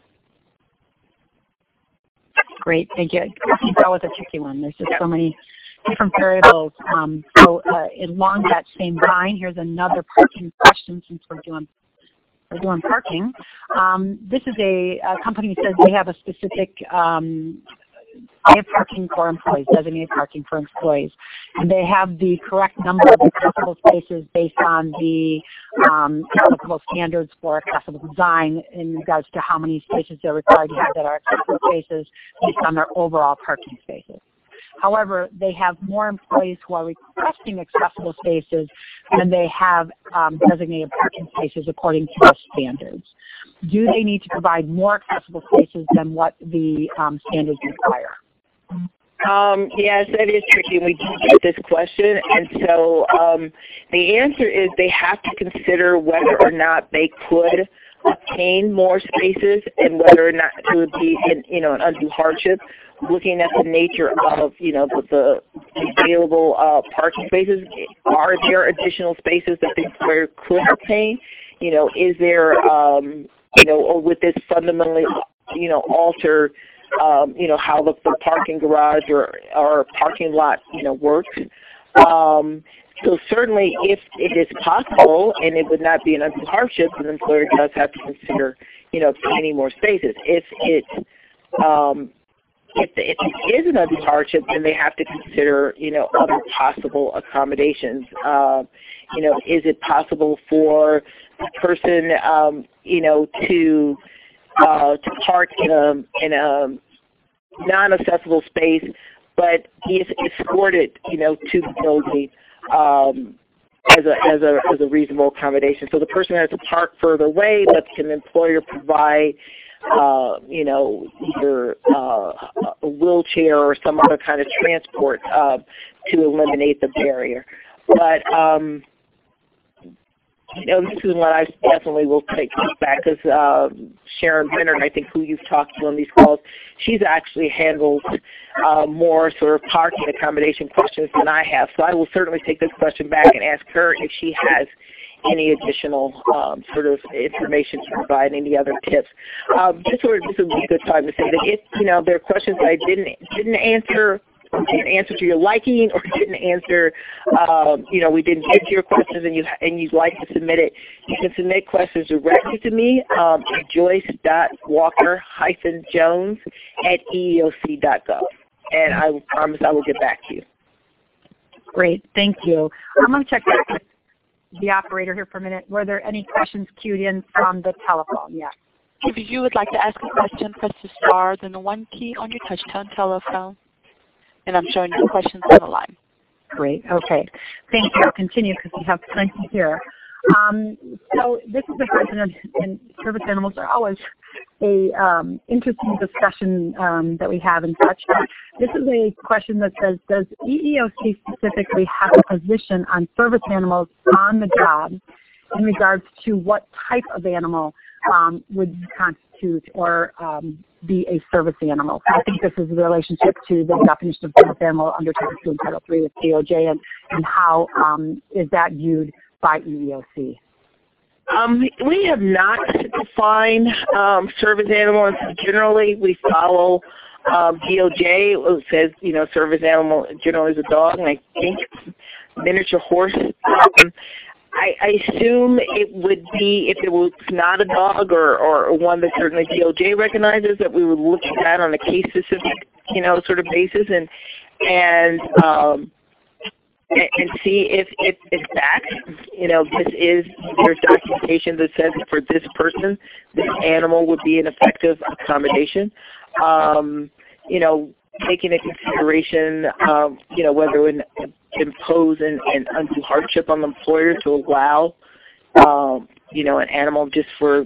Great, thank you. I think that was a tricky one. There's just so many different variables. Um, so uh, along that same line, here's another parking question since we're doing we're doing parking. Um, this is a, a company that says they have a specific um, they have parking for employees, designated parking for employees. And they have the correct number of accessible spaces based on the um, applicable standards for accessible design in regards to how many spaces they're required to have that are accessible spaces based on their overall parking spaces. However, they have more employees who are requesting accessible spaces than they have um, designated parking spaces according to the standards. Do they need to provide more accessible spaces than what the um, standards require? Um, yes, that is tricky, and we do get this question. And so um, the answer is they have to consider whether or not they could obtain more spaces and whether or not it would be, an, you know, an undue hardship. Looking at the nature of, you know, the, the available uh, parking spaces, are there additional spaces that the employer could obtain? You know, is there, um, you know, or would this fundamentally, you know, alter, um, you know, how the, the parking garage or, or parking lot, you know, works? Um, so certainly if it is possible and it would not be an undue hardship, the employer does have to consider, you know, obtaining more spaces. If it, um, If, if it is an undue hardship, then they have to consider, you know, other possible accommodations. Uh, you know, is it possible for the person, um, you know, to uh, to park in a in a non-accessible space, but he is escorted, you know, to the building um, as a as a as a reasonable accommodation? So the person has to park further away, but can the employer provide, Uh, you know, either uh, a wheelchair or some other kind of transport uh, to eliminate the barrier. But, um, you know, this is what I definitely will take back because uh, Sharon Bennett, I think, who you've talked to on these calls, she's actually handled uh, more sort of parking accommodation questions than I have. So I will certainly take this question back and ask her if she has any additional um, sort of information to provide, any other tips. Um, just sort of, this would be a good time to say that if, you know, there are questions that I didn't didn't answer, or didn't answer to your liking, or didn't answer, um, you know, we didn't get to your questions, and you and you'd like to submit it, you can submit questions directly to me um, at joyce dot walker dash jones at e e o c dot gov, and I will promise I will get back to you. Great, thank you. I'm going to check back with the operator here for a minute. Were there any questions queued in from the telephone? Yes. If you would like to ask a question, press the star, then the one key on your touch-tone telephone. And I'm showing you questions on the line. Great. Okay. Thank you. I'll continue because we have plenty here. Um, so this is a question, and service animals are always a um, interesting discussion um, that we have and such. This is a question that says, does E E O C specifically have a position on service animals on the job in regards to what type of animal um, would constitute or um, be a service animal? I think this is the relationship to the definition of service animal under Title two and Title three with D O J, and, and how um, is that viewed by E E O C? Um, we have not defined um, service animals. Generally, we follow um, D O J. It says, you know, service animal generally is a dog, and I think miniature horse. Um, I, I assume it would be, if it was not a dog or, or one that certainly D O J recognizes, that we would look at that on a case-specific, you know, sort of basis, and and um, and see if, if in fact, you know, this is, there's documentation that says for this person, this animal would be an effective accommodation. Um, you know, taking into consideration, um, you know, whether it would impose an, an undue hardship on the employer to allow, um, you know, an animal just for,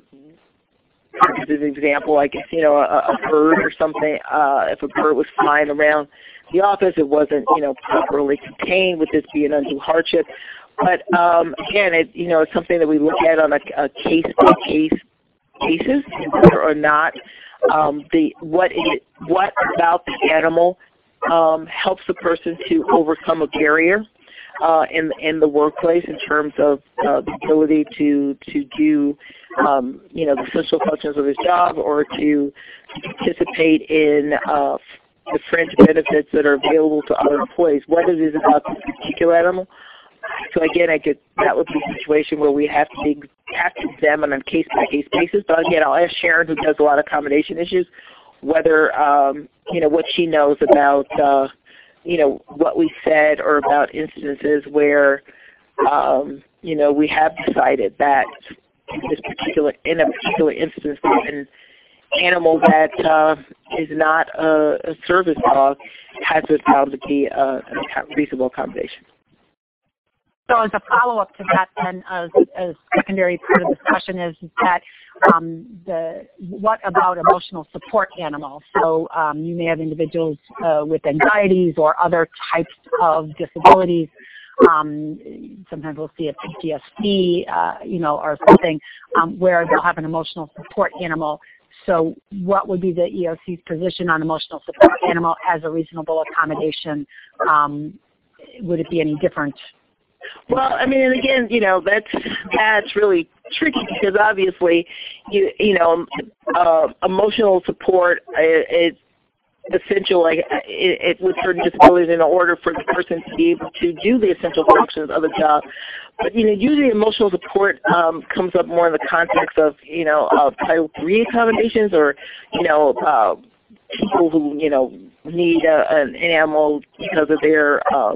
as an example, I guess, you know, a, a bird or something, uh, if a bird was flying around the office, it wasn't, you know, properly contained, would this be an undue hardship? But um, again, it, you know, it's something that we look at on a, a case-by-case basis, whether or not um, the what it, what about the animal um, helps the person to overcome a barrier uh, in in the workplace in terms of uh, the ability to to do um, you know, the essential functions of his job, or to participate in uh, the fringe benefits that are available to other employees. What it is about this particular animal. So again, I could, that would be a situation where we have to be, have to examine on a case-by-case basis. But again, I'll ask Sharon, who does a lot of accommodation issues, whether, um, you know, what she knows about, uh, you know, what we said or about instances where, um, you know, we have decided that in this particular, in a particular instance, an animal that uh, is not a, a service dog has been found to be a, a reasonable accommodation. So as a follow-up to that, then, as a secondary part of the discussion is that um, the what about emotional support animals? So um, you may have individuals uh, with anxieties or other types of disabilities. Um, sometimes we'll see a P T S D, uh, you know, or something um, where they'll have an emotional support animal. So what would be the E O C's position on emotional support animal as a reasonable accommodation? Um, would it be any different? Well, I mean, and again, you know, that's that's really tricky because obviously, you you know, uh, emotional support is essential, like it, it with certain disabilities, in order for the person to be able to do the essential functions of the job. But you know, usually emotional support um, comes up more in the context of you know uh, Title three accommodations, or you know uh, people who you know need a, an animal because of their uh,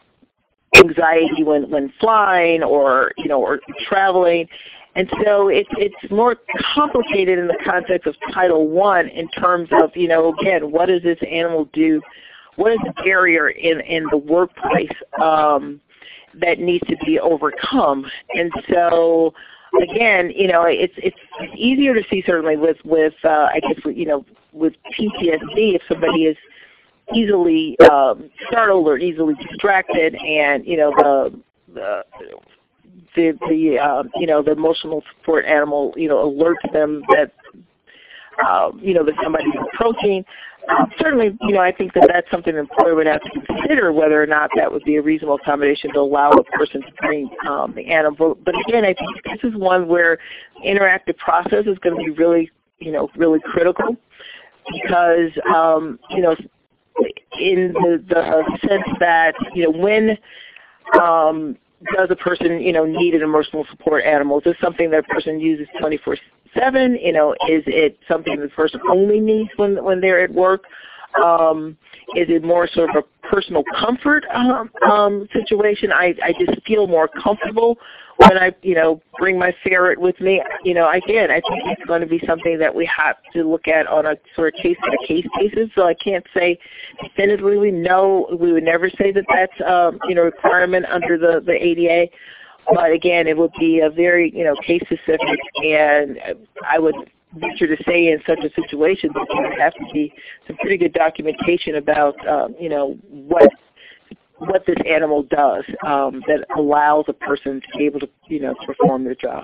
anxiety when, when flying or you know or traveling. And so it, it's more complicated in the context of Title one in terms of, you know, again, what does this animal do? What is the barrier in, in the workplace um, that needs to be overcome? And so, again, you know, it's it's easier to see certainly with, with uh, I guess, you know, with P T S D if somebody is easily um, startled or easily distracted and, you know, the, the the, the uh, you know, the emotional support animal, you know, alerts them that, uh, you know, that somebody's approaching. Uh, certainly, you know, I think that that's something an employer would have to consider whether or not that would be a reasonable accommodation to allow a person to bring um, the animal. But again, I think this is one where interactive process is going to be really, you know, really critical because, um, you know, in the, the sense that, you know, when um, does a person, you know, need an emotional support animal? Is this something that a person uses twenty-four seven? You know, is it something the person only needs when when they're at work? Um, is it more sort of a personal comfort um, um, situation? I, I just feel more comfortable when I, you know, bring my ferret with me. You know, again, I think it's going to be something that we have to look at on a sort of case-by-case basis. So I can't say definitively no. We would never say that that's, um, you know, a requirement under the, the A D A. But again, it would be a very, you know, case-specific, and I would venture to say in such a situation that there would have to be some pretty good documentation about, um, you know, what what this animal does um, that allows a person to be able to, you know, perform their job.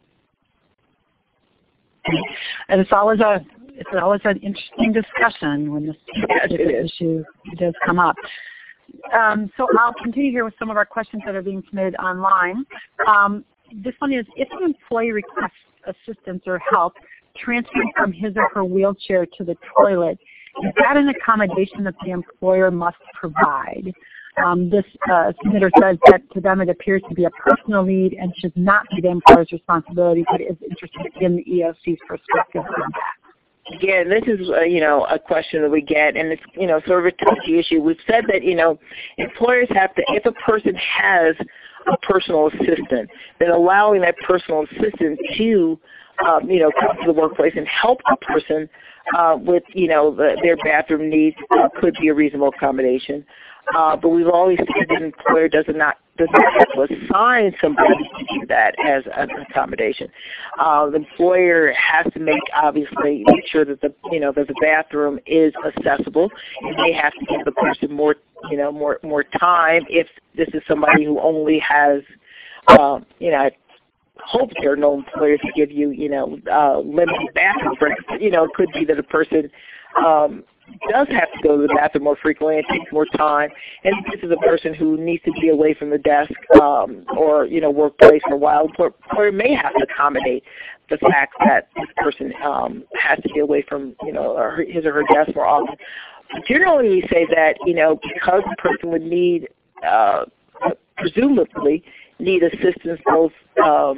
And it's always a it's always an interesting discussion when this Yes, issue does come up. Um, so I'll continue here with some of our questions that are being submitted online. Um, this one is, if an employee requests assistance or help transferring from his or her wheelchair to the toilet, is that an accommodation that the employer must provide? Um, this uh, submitter says that to them it appears to be a personal need and should not be the employer's responsibility, but is interested in the E O C's perspective on that. Again, this is, uh, you know, a question that we get, and it's, you know, sort of a touchy issue. We've said that, you know, employers have to, if a person has a personal assistant, then allowing that personal assistant to, um, you know, come to the workplace and help a person uh, with, you know, the, their bathroom needs uh, could be a reasonable accommodation. Uh, but we've always said that an employer does not does not have to assign somebody to do that as an accommodation. Uh, the employer has to make obviously make sure that the you know that the bathroom is accessible, and they have to give the person more you know more more time if this is somebody who only has um, you know. I hope there are no employers to give you you know uh, limited bathroom breaks. You know, it could be that a person um, does have to go to the bathroom more frequently and takes more time, and this is a person who needs to be away from the desk um, or you know workplace for a while, or, or may have to accommodate the fact that this person um, has to be away from you know her, his or her desk more often. But generally, we say that you know because the person would need uh, presumably need assistance both um,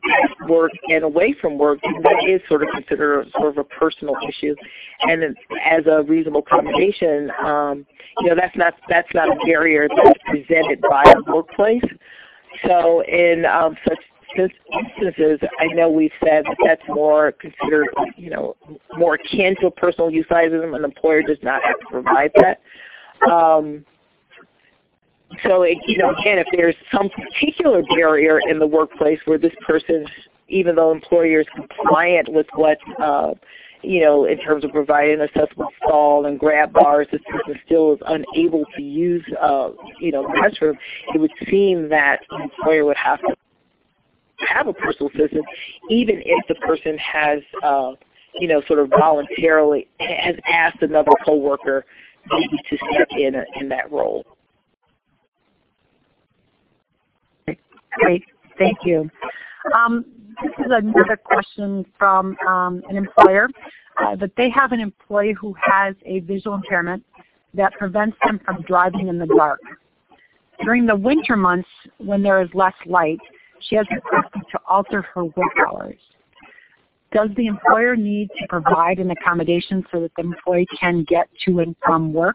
at work and away from work, that is sort of considered sort of a personal issue. And as a reasonable accommodation, um, you know, that's not that's not a barrier that's presented by the workplace. So in um, such instances, I know we've said that that's more considered, you know, more akin to a personal use item. An employer does not have to provide that. Um, so, it, you know, again, if there's some particular barrier in the workplace where this person, even though employer is compliant with what, uh, you know, in terms of providing an accessible stall and grab bars, this person still is unable to use, uh, you know, the restroom, it would seem that the employer would have to have a personal assistant, even if the person has, uh, you know, sort of voluntarily has asked another coworker maybe to step in a, in that role. Great, thank you. Um, this is another question from um, an employer uh, that they have an employee who has a visual impairment that prevents them from driving in the dark. During the winter months, when there is less light, she has requested to alter her work hours. Does the employer need to provide an accommodation so that the employee can get to and from work?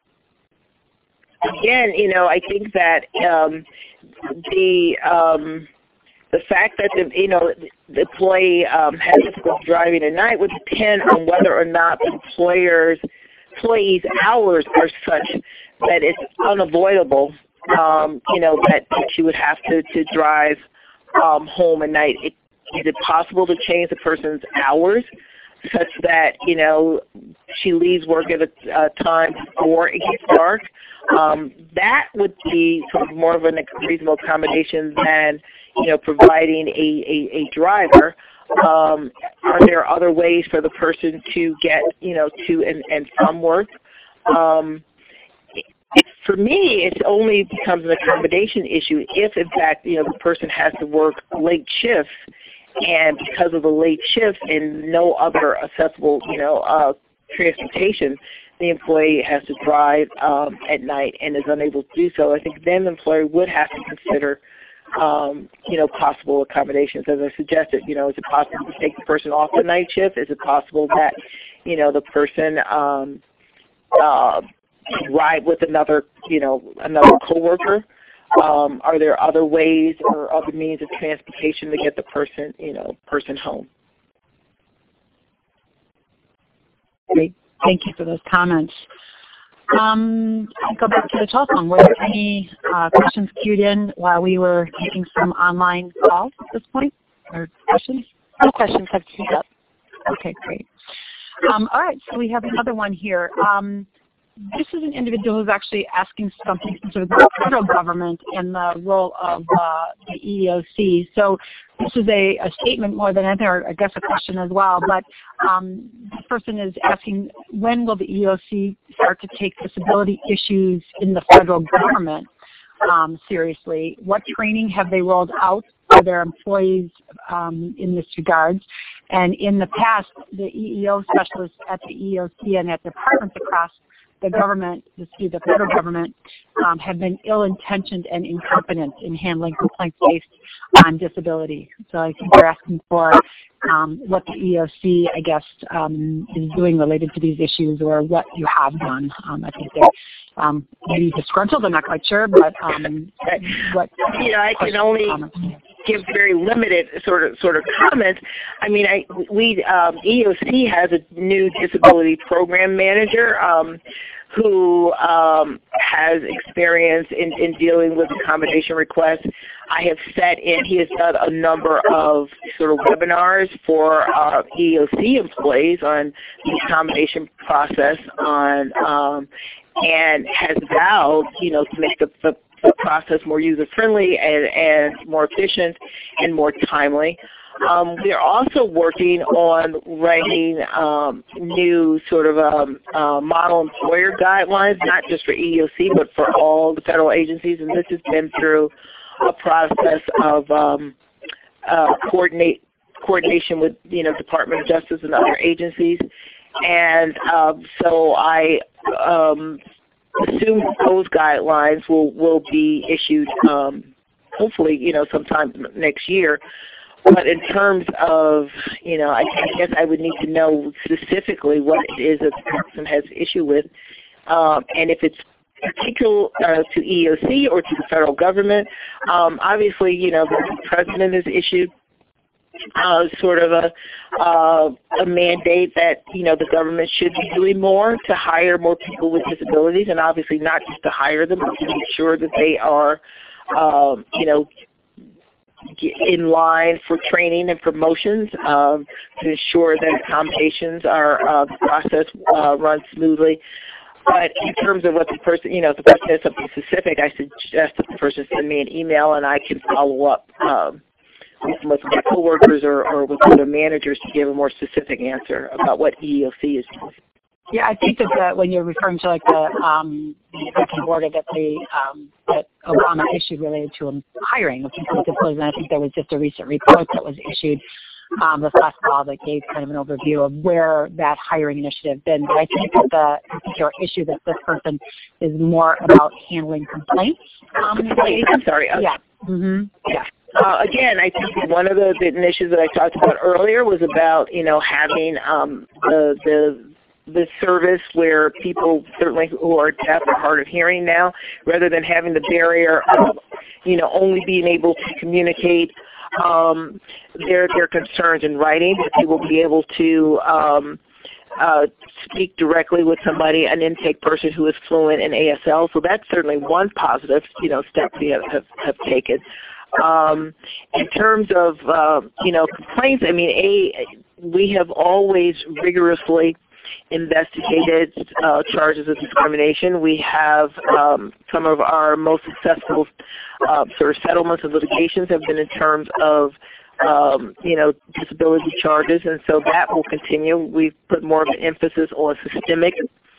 Again, you know, I think that um, the um, the fact that the you know the employee um, has difficulty driving at night would depend on whether or not the employer's employee's hours are such that it's unavoidable. Um, you know, that, that she would have to to drive um, home at night. It, is it possible to change the person's hours such that, you know, she leaves work at a, a time before it gets dark? Um, that would be sort of more of a reasonable accommodation than, you know, providing a, a, a driver. Um, are there other ways for the person to get, you know, to and, and from work? Um, For me, it only becomes an accommodation issue if, in fact, you know, the person has to work late shifts, and because of the late shifts and no other accessible, you know, uh, transportation, the employee has to drive um, at night and is unable to do so. I think then the employer would have to consider, um, you know, possible accommodations. As I suggested, you know, is it possible to take the person off the night shift? Is it possible that, you know, the person um, uh, ride with another, you know, another coworker? Um, are there other ways or other means of transportation to get the person, you know, person home? Great. Thank you for those comments. Um, I'll go back to the telephone. Were there any uh, questions queued in while we were taking some online calls at this point, or questions? No questions have queued up. Okay, great. Um, all right, so we have another one here. Um, This is an individual who's actually asking something to the federal government and the role of uh, the E E O C. So this is a, a statement more than anything, or I guess a question as well. But um, this person is asking, when will the E E O C start to take disability issues in the federal government um, seriously? What training have they rolled out for their employees um, in this regard? And in the past, the E E O specialists at the E E O C and at departments across the government, the federal government, um, have been ill-intentioned and incompetent in handling complaints based on disability. So I think they're asking for um, what the E E O C, I guess, um, is doing related to these issues, or what you have done. Um, I think they're um, maybe disgruntled, I'm not quite sure, but um, what you know, I can only comments. give very limited sort of sort of comments. I mean, I we um, E E O C has a new disability program manager um, who um, has experience in, in dealing with accommodation requests. I have sat in. He has done a number of sort of webinars for uh, E E O C employees on the accommodation process on um, and has vowed, you know, to make the, the the process more user-friendly and, and more efficient and more timely. Um, we are also working on writing um, new sort of um, uh, model employer guidelines, not just for E E O C, but for all the federal agencies. And this has been through a process of um, uh, coordinate coordination with, you know, Department of Justice and other agencies. And um, so I um, assume those guidelines will, will be issued um, hopefully, you know, sometime next year. but in terms of, you know, I, I guess I would need to know specifically what it is that the person has issue with, um, and if it's particular uh, to E E O C or to the federal government. Um, obviously, you know, the president has issued uh, sort of a, uh, a mandate that, you know, the government should be doing more to hire more people with disabilities, and obviously not just to hire them, but to make sure that they are, um, you know, in line for training and promotions, um, to ensure that accommodations are, uh, the process uh, runs smoothly. But in terms of what the person, you know, if the person has something specific, I suggest that the person send me an email and I can follow up um, with, with my coworkers or, or with other managers to give a more specific answer about what E E O C is doing. Yeah, I think that the, when you're referring to like the um, the executive order that the um, that Obama issued related to um, hiring of people with disabilities, and I think there was just a recent report that was issued um, this last fall that gave kind of an overview of where that hiring initiative been. But I think that the particular issue that this person is more about handling complaints. Um, Complaints, I'm sorry. Okay. Yeah. Mm-hmm. Yeah. Uh, again, I think one of the, the initiatives that I talked about earlier was about, you know, having um, the the the service where people certainly who are deaf or hard of hearing now, rather than having the barrier of, you know, only being able to communicate um, their their concerns in writing, that they will be able to um, uh, speak directly with somebody, an intake person who is fluent in A S L. So that's certainly one positive, you know, step we have, have, have taken. Um, in terms of, uh, you know, complaints, I mean, a, we have always rigorously investigated uh, charges of discrimination. We have um, some of our most successful uh, sort of settlements and litigations have been in terms of, um, you know, disability charges, and so that will continue. We've put more of an emphasis on systemic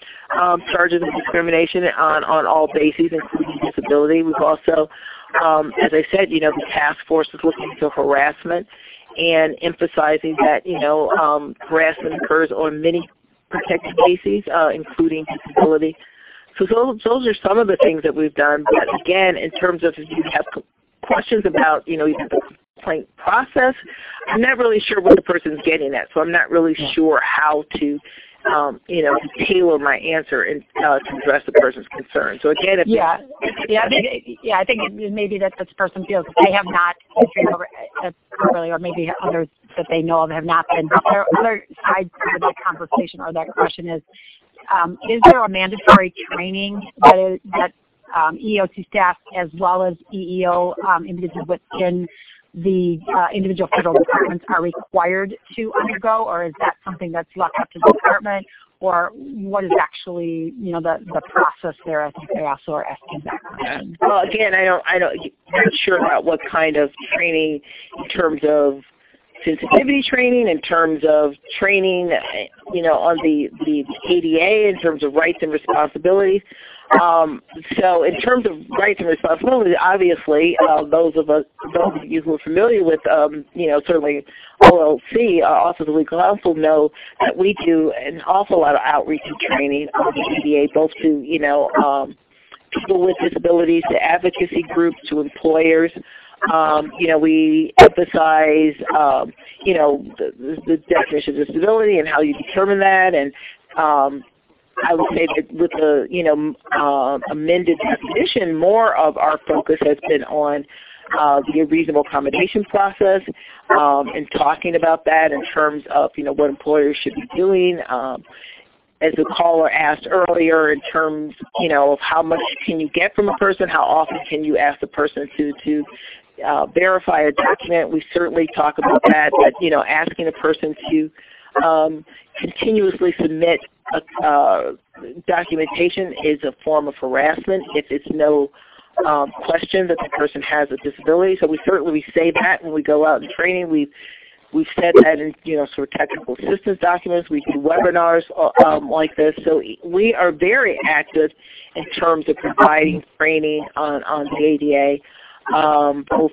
um, charges of discrimination on, on all bases, including disability. We've also, um, as I said, you know, the task force is looking into harassment and emphasizing that, you know, um, harassment occurs on many protected bases, uh, including disability. So those, those are some of the things that we've done. But again, in terms of if you have questions about, you know, even the complaint process, I'm not really sure what the person's getting at. So I'm not really sure how to, um, you know, tailor my answer and uh, to address the person's concern. So again, if yeah, yeah, I think, yeah, I think it maybe that this person feels that they have not entry over uh, properly, or maybe others that they know of have not been. But there are other sides to that conversation or that question is, um, is there a mandatory training that is, that um, E E O C staff as well as E E O um, individuals within the uh, individual federal departments are required to undergo, or is that something that's left up to the department, or what is actually, you know, the, the process there? I think they also are asking that question. Well, again, I don't, I don't, I'm not sure about what kind of training in terms of sensitivity training, in terms of training, you know, on the, the A D A, in terms of rights and responsibilities. Um, so in terms of rights and responsibilities, obviously, uh, those of us, those of you who are familiar with, um, you know, certainly O L C, uh, Office of Legal Counsel, know that we do an awful lot of outreach and training on the A D A, both to, you know, um, people with disabilities, to advocacy groups, to employers. Um, you know, we emphasize, um, you know, the, the definition of disability and how you determine that, and um, I would say that with the, you know, uh, amended definition, more of our focus has been on uh, the reasonable accommodation process um, and talking about that in terms of, you know, what employers should be doing. Um, as the caller asked earlier, in terms, you know, of how much can you get from a person, how often can you ask the person to, to uh, verify a document. We certainly talk about that, that, you know, asking a person to um, continuously submit a, uh, documentation is a form of harassment if it's no um, question that the person has a disability. So we certainly we say that when we go out in training. We've we've said that in, you know, sort of technical assistance documents. We do webinars um, like this. So we are very active in terms of providing training on on the A D A, um, both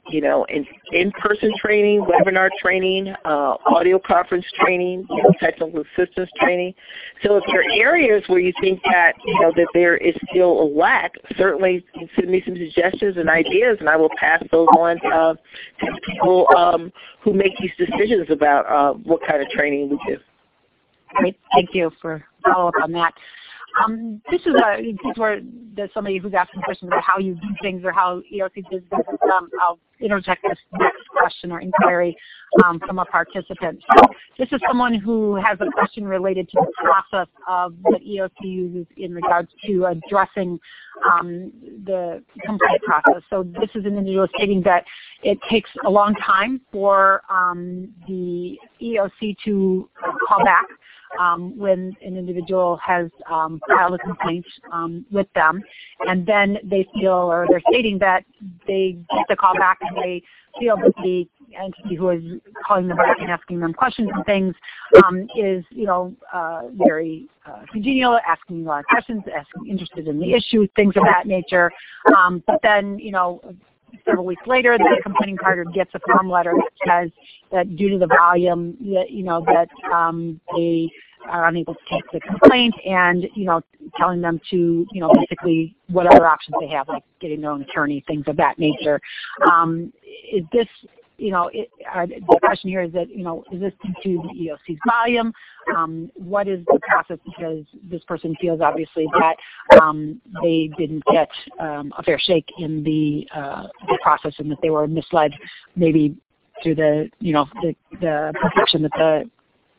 you know, in, in-person training, webinar training, uh, audio conference training, you know, technical assistance training. So if there are areas where you think that, you know, that there is still a lack, certainly send me some suggestions and ideas, and I will pass those on uh, to people um, who make these decisions about uh, what kind of training we do. Great, thank you for follow-up on that. Um, this is a, this is where there's somebody who's asking questions about how you do things or how E O C does business. Um, I'll interject this next question or inquiry um, from a participant. So this is someone who has a question related to the process of that E O C uses in regards to addressing um, the complaint process. So this is an individual stating that it takes a long time for um, the E O C to call back Um, when an individual has um, filed a complaint um, with them, and then they feel, or they're stating that they get the call back and they feel that the entity who is calling them back and asking them questions and things um, is, you know, uh, very uh, congenial, asking a lot of questions, asking interested in the issue, things of that nature. Um, but then, you know, several weeks later, the complaining party gets a form letter that says that due to the volume, that, you know, that um, they are unable to take the complaint, and, you know, telling them to, you know, basically whatever options they have, like getting their own attorney, things of that nature. Um, is this, you know, it, uh, the question here is that, you know, is this due to the E O C's volume? Um, what is the process? Because this person feels obviously that um, they didn't get um, a fair shake in the, uh, the process, and that they were misled maybe through the, you know, the, the perception that the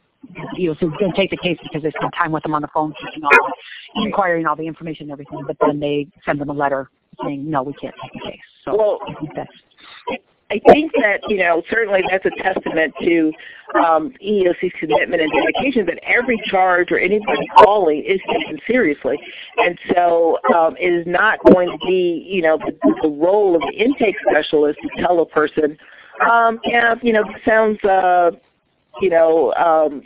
E O C was going to take the case because they spent time with them on the phone, taking all the, inquiring all the information and everything, but then they send them a letter saying, no, we can't take the case. So well, I think that's... I think that, you know, certainly that's a testament to um, E O C's commitment and dedication that every charge or anybody calling is taken seriously. And so um, it is not going to be, you know, the, the role of the intake specialist to tell a person, um, yeah, you know, this sounds, uh, you know, um,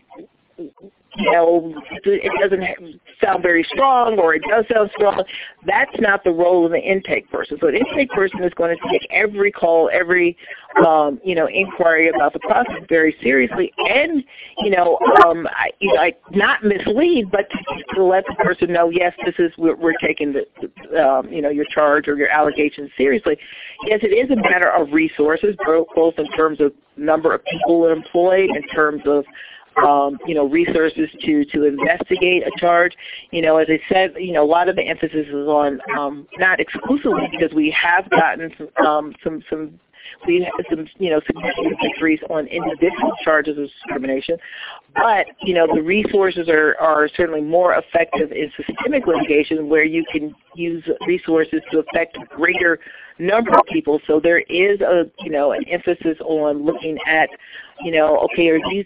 you know, it doesn't sound very strong, or it does sound strong. That's not the role of the intake person. So the intake person is going to take every call, every, um, you know, inquiry about the process very seriously, and, you know, um, I, you know, I, not mislead, but to, to let the person know, yes, this is, we're, we're taking the, um, you know, your charge or your allegations seriously. Yes, it is a matter of resources, both in terms of number of people employed, in terms of Um, you know, resources to, to investigate a charge. You know, as I said, you know, a lot of the emphasis is on, um, not exclusively, because we have gotten some, um, some, some, we have some, you know, significant victories on individual charges of discrimination, but, you know, the resources are, are certainly more effective in systemic litigation, where you can use resources to affect a greater number of people. So there is a, you know, an emphasis on looking at, you know, okay, are these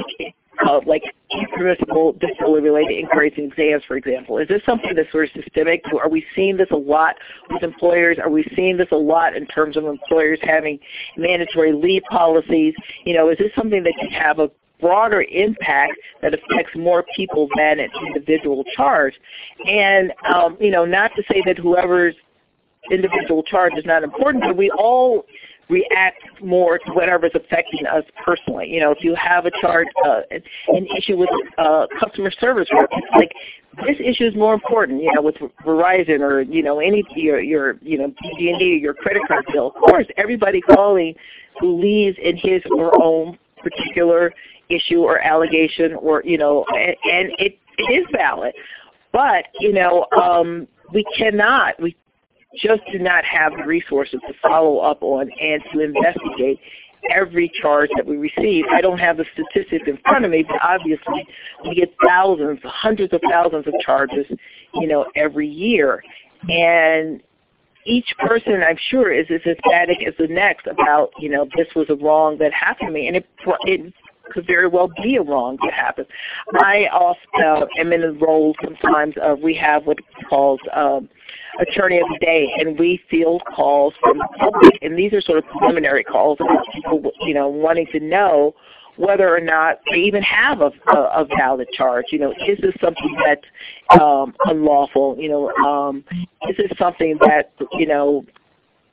Uh, like impermissible disability-related inquiries and exams, for example. Is this something that's sort of systemic? Are we seeing this a lot with employers? Are we seeing this a lot in terms of employers having mandatory leave policies? You know, is this something that can have a broader impact that affects more people than an individual charge? And, um, you know, not to say that whoever's individual charge is not important, but we all react more to whatever's affecting us personally. You know, if you have a charge, uh, an issue with uh, customer service, it's like this issue is more important. You know, with Verizon or you know any your your you know P G and D, your credit card bill. Of course, everybody calling believes in his or her own particular issue or allegation, or you know, and, and it it is valid. But you know, um, we cannot we. just do not have the resources to follow up on and to investigate every charge that we receive. I don't have the statistics in front of me, but obviously we get thousands, hundreds of thousands of charges, you know, every year. And each person, I'm sure, is as ecstatic as the next about, you know, this was a wrong that happened to me. And it, it could very well be a wrong that happened. I also uh, am in the role sometimes of, we have what's called um, attorney of the day, and we field calls from the public, and these are sort of preliminary calls about people, you know, wanting to know whether or not they even have a, a, a valid charge. You know, is this something that's um, unlawful? You know, um, is this something that, you know,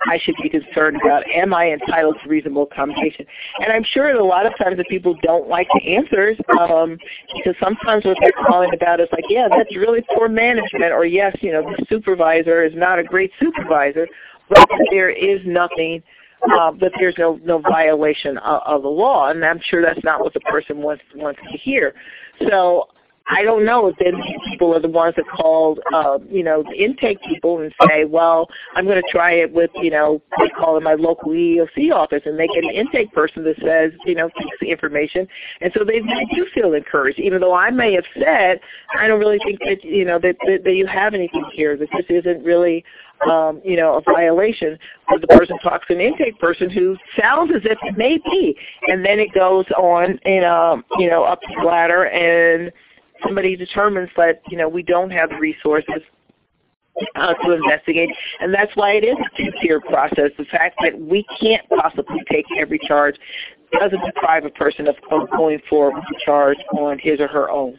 I should be concerned about. Am I entitled to reasonable accommodation? And I'm sure that a lot of times the people don't like the answers um, because sometimes what they're calling about is like, yeah, that's really poor management, or yes, you know, the supervisor is not a great supervisor, but there is nothing, uh, that there's no, no violation of, of the law, and I'm sure that's not what the person wants, wants to hear. So I don't know if then these people are the ones that called, uh, you know, the intake people and say, well, I'm going to try it with, you know, they call it my local E E O C office, and they get an intake person that says, you know, takes the information, and so they, they do feel encouraged, even though I may have said, I don't really think that, you know, that, that, that you have anything here, that this isn't really, um, you know, a violation. But the person talks to an intake person who sounds as if it may be, and then it goes on, in, um, you know, up the ladder, and somebody determines that, you know, we don't have the resources uh, to investigate, and that's why it is a two-tier process. The fact that we can't possibly take every charge doesn't deprive a person of going forward with the charge on his or her own.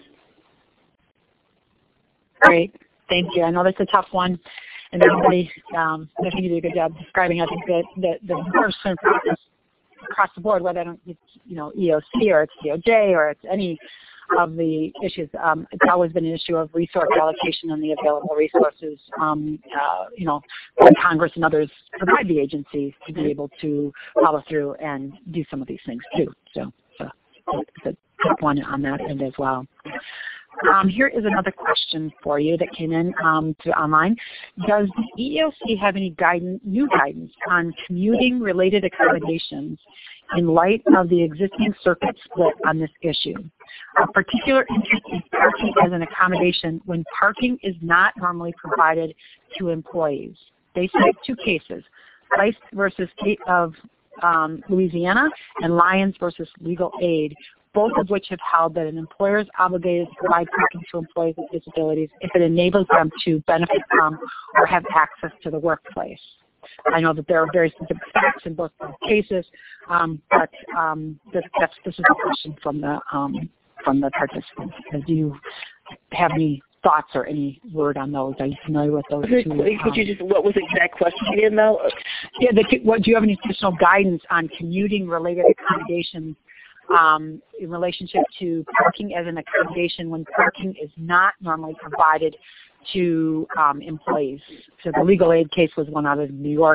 Great. Thank you. I know that's a tough one, and everybody, um, I think you did a good job describing. I think that the, the enforcement process across the board, whether it's, you know, E O C or it's D O J or it's any of the issues, um, it's always been an issue of resource allocation and the available resources, um, uh, you know, when Congress and others provide the agencies to be able to follow through and do some of these things too. So, so it's a top one on that end as well. Um, here is another question for you that came in um, to online. Does the E E O C have any guidance, new guidance on commuting-related accommodations in light of the existing circuit split on this issue? A particular interest is parking as an accommodation when parking is not normally provided to employees. They cite two cases, Rice versus State of um, Louisiana and Lyons versus Legal Aid, both of which have held that an employer is obligated to provide parking to employees with disabilities if it enables them to benefit from or have access to the workplace. I know that there are very specific facts in both cases, um, but um, this, that's, this is a question from the um, from the participants. Do you have any thoughts or any word on those? Are you familiar with those two? Could you just, what was the exact question again, though? Yeah, the, what, do you have any additional guidance on commuting-related accommodations um, in relationship to parking as an accommodation when parking is not normally provided to um, employees? So the legal aid case was one out of New York.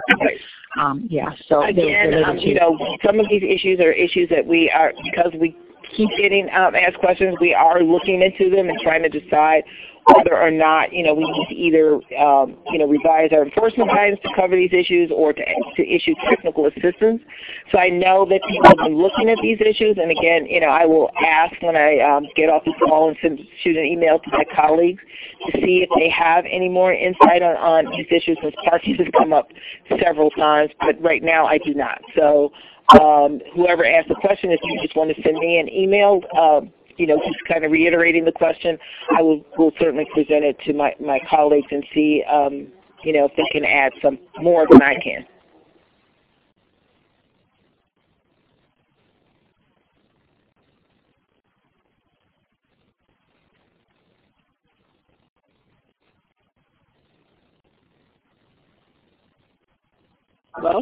Um, yeah, so again, um, you know, some of these issues are issues that we are, because we keep getting um, asked questions, we are looking into them and trying to decide whether or not, you know, we need to either, um, you know, revise our enforcement guidance to cover these issues or to, to issue technical assistance. So I know that people have been looking at these issues, and again, you know, I will ask when I um, get off the call and send, shoot an email to my colleagues to see if they have any more insight on, on these issues, since parking has come up several times, but right now I do not. So um, whoever asked the question, if you just want to send me an email, uh, you know, just kind of reiterating the question, I will, will certainly present it to my, my colleagues and see, um, you know, if they can add some more than I can. Hello?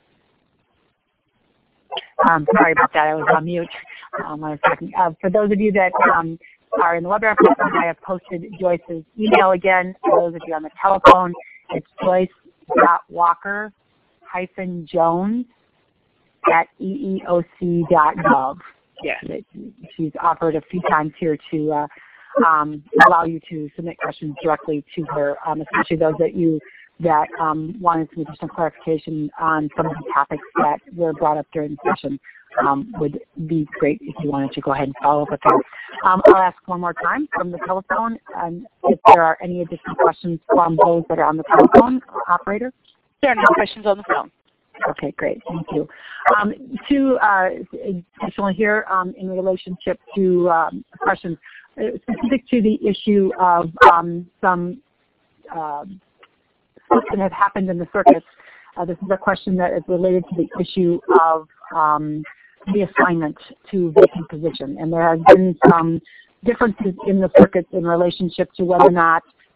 Um, sorry about that. I was on mute. Um, I was talking. Uh, for those of you that um, are in the webinar, I have posted Joyce's email again. For those of you on the telephone, it's joyce dot walker dash jones at E E O C dot gov. Yes. She's offered a few times here to uh, um, allow you to submit questions directly to her, um, especially those that you that um, wanted some additional clarification on some of the topics that were brought up during the session. Um, would be great if you wanted to go ahead and follow up with her. Um, I'll ask one more time from the telephone, and if there are any additional questions from those that are on the telephone, operator? There are no questions on the phone. Okay, great. Thank you. Um, two uh, additionally here um, in relationship to um, questions uh, specific to the issue of um, some uh, that have happened in the circuits. Uh, this is a question that is related to the issue of um, reassignment to vacant position. And there have been some differences in the circuits in relationship to whether or not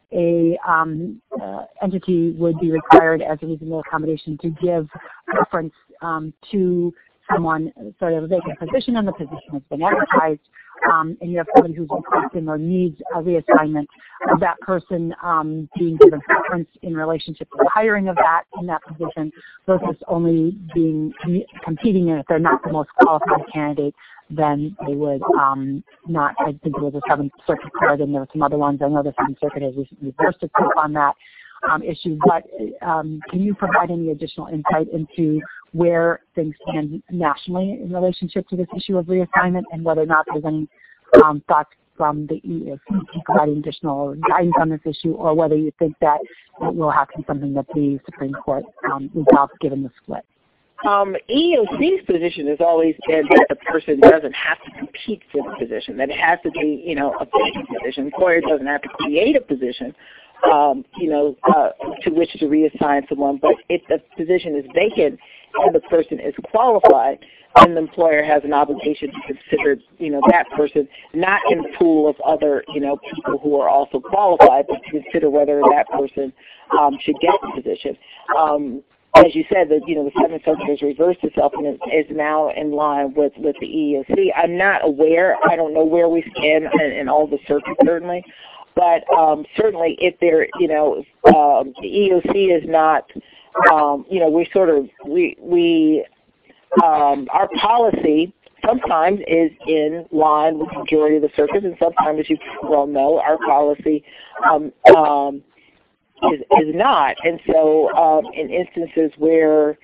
a um, uh, entity would be required as a reasonable accommodation to give preference um, to someone, sort of a vacant position, and the position has been advertised, um, and you have somebody who's requesting or needs a reassignment of that person um, being given preference in relationship to the hiring of that in that position versus only being competing, and if they're not the most qualified candidate, then they would um, not. I think there was a Seventh Circuit court, and there were some other ones. I know the Seventh Circuit has recently reversed itself on that um, issue. But um, can you provide any additional insight into where things stand nationally in relationship to this issue of reassignment, and whether or not there's any um, thoughts from the E E O C providing additional guidance on this issue, or whether you think that it will have to be something that the Supreme Court um, resolves given the split? Um, E E O C's position has always been that the person doesn't have to compete for the position, that it has to be, you know, a vacant position. The employer doesn't have to create a position, um, you know, uh, to which to reassign someone. But if the position is vacant and the person is qualified, then the employer has an obligation to consider, you know, that person not in the pool of other, you know, people who are also qualified, but to consider whether that person um, should get the position. Um, As you said, that you know the Seventh Circuit has reversed itself and is, is now in line with, with the E E O C. I'm not aware. I don't know where we stand in, in all the circuits certainly, but um, certainly if there, you know, um, the E E O C is not, um, you know, we sort of we we um, our policy sometimes is in line with the majority of the circuits, and sometimes, as you well know, our policy. Um, um, Is, is not. And so um, in instances where,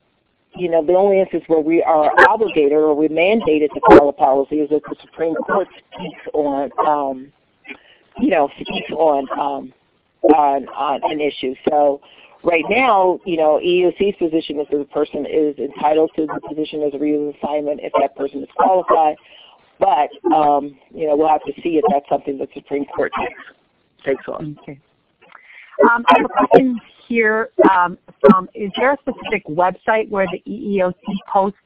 you know, the only instance where we are obligated or we're mandated to follow policy is if the Supreme Court speaks on, um, you know, speaks on, um, on, on an issue. So right now, you know, E E O C's position is that the person is entitled to the position as a reassignment if that person is qualified. But, um, you know, we'll have to see if that's something the Supreme Court takes, takes on. Okay. Um, I have a question here um, from, is there a specific website where the E E O C posts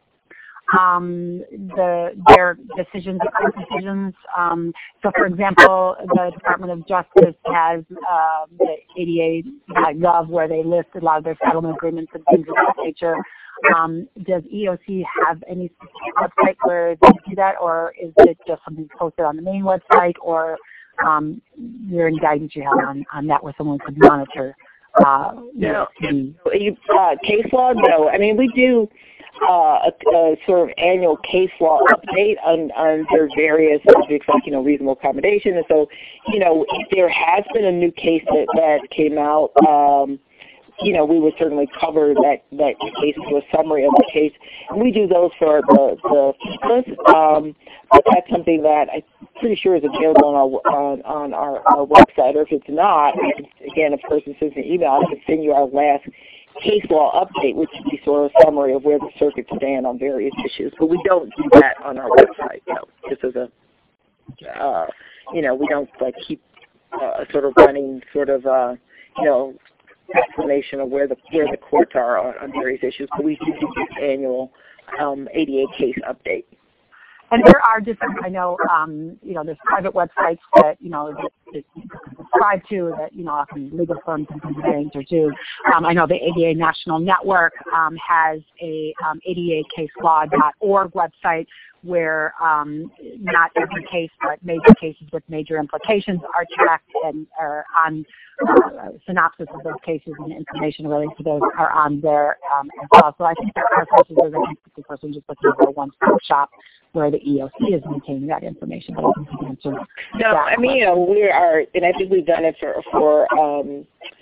um, the, their decisions, the court decisions? Um, so, for example, the Department of Justice has uh, the A D A dot gov where they list a lot of their settlement agreements and things of that nature. Um, does E E O C have any specific website where they do that, or is it just something posted on the main website, or Um, there any guidance you have on, on that where someone could monitor uh, no. the uh, case law? No. I mean, we do uh, a, a sort of annual case law update on, on their various subjects like, you know, reasonable accommodation. And so, you know, if there has been a new case that, that came out, um, you know, we would certainly cover that, that case into a summary of the case. And we do those for the, the FIPAs. Um, but that's something that I'm pretty sure is available on our, on, on our, our website. Or if it's not, I can, again, if a person sends an email, I can send you our last case law update, which would be sort of a summary of where the circuits stand on various issues. But we don't do that on our website, no, just as a, uh, you know, we don't like keep uh, sort of running sort of, uh, you know, explanation of where the where the courts are on, on various issues, but we do do this annual um, A D A case update. And there are different, I know, um, you know, there's private websites that, you know, that, that you can subscribe to that, you know, often legal firms and things of that nature do. Um, I know the A D A National Network um, has a um, A D A case law dot org website where um, not every case, but major cases with major implications are tracked and are on uh, synopsis of those cases and information related to those are on there um, as well. So I think there are places where I think the person just looking for a one-stop shop where the E O C is maintaining that information. But I think you can answer no, I mean, you know, we are, and I think we've done it for for um,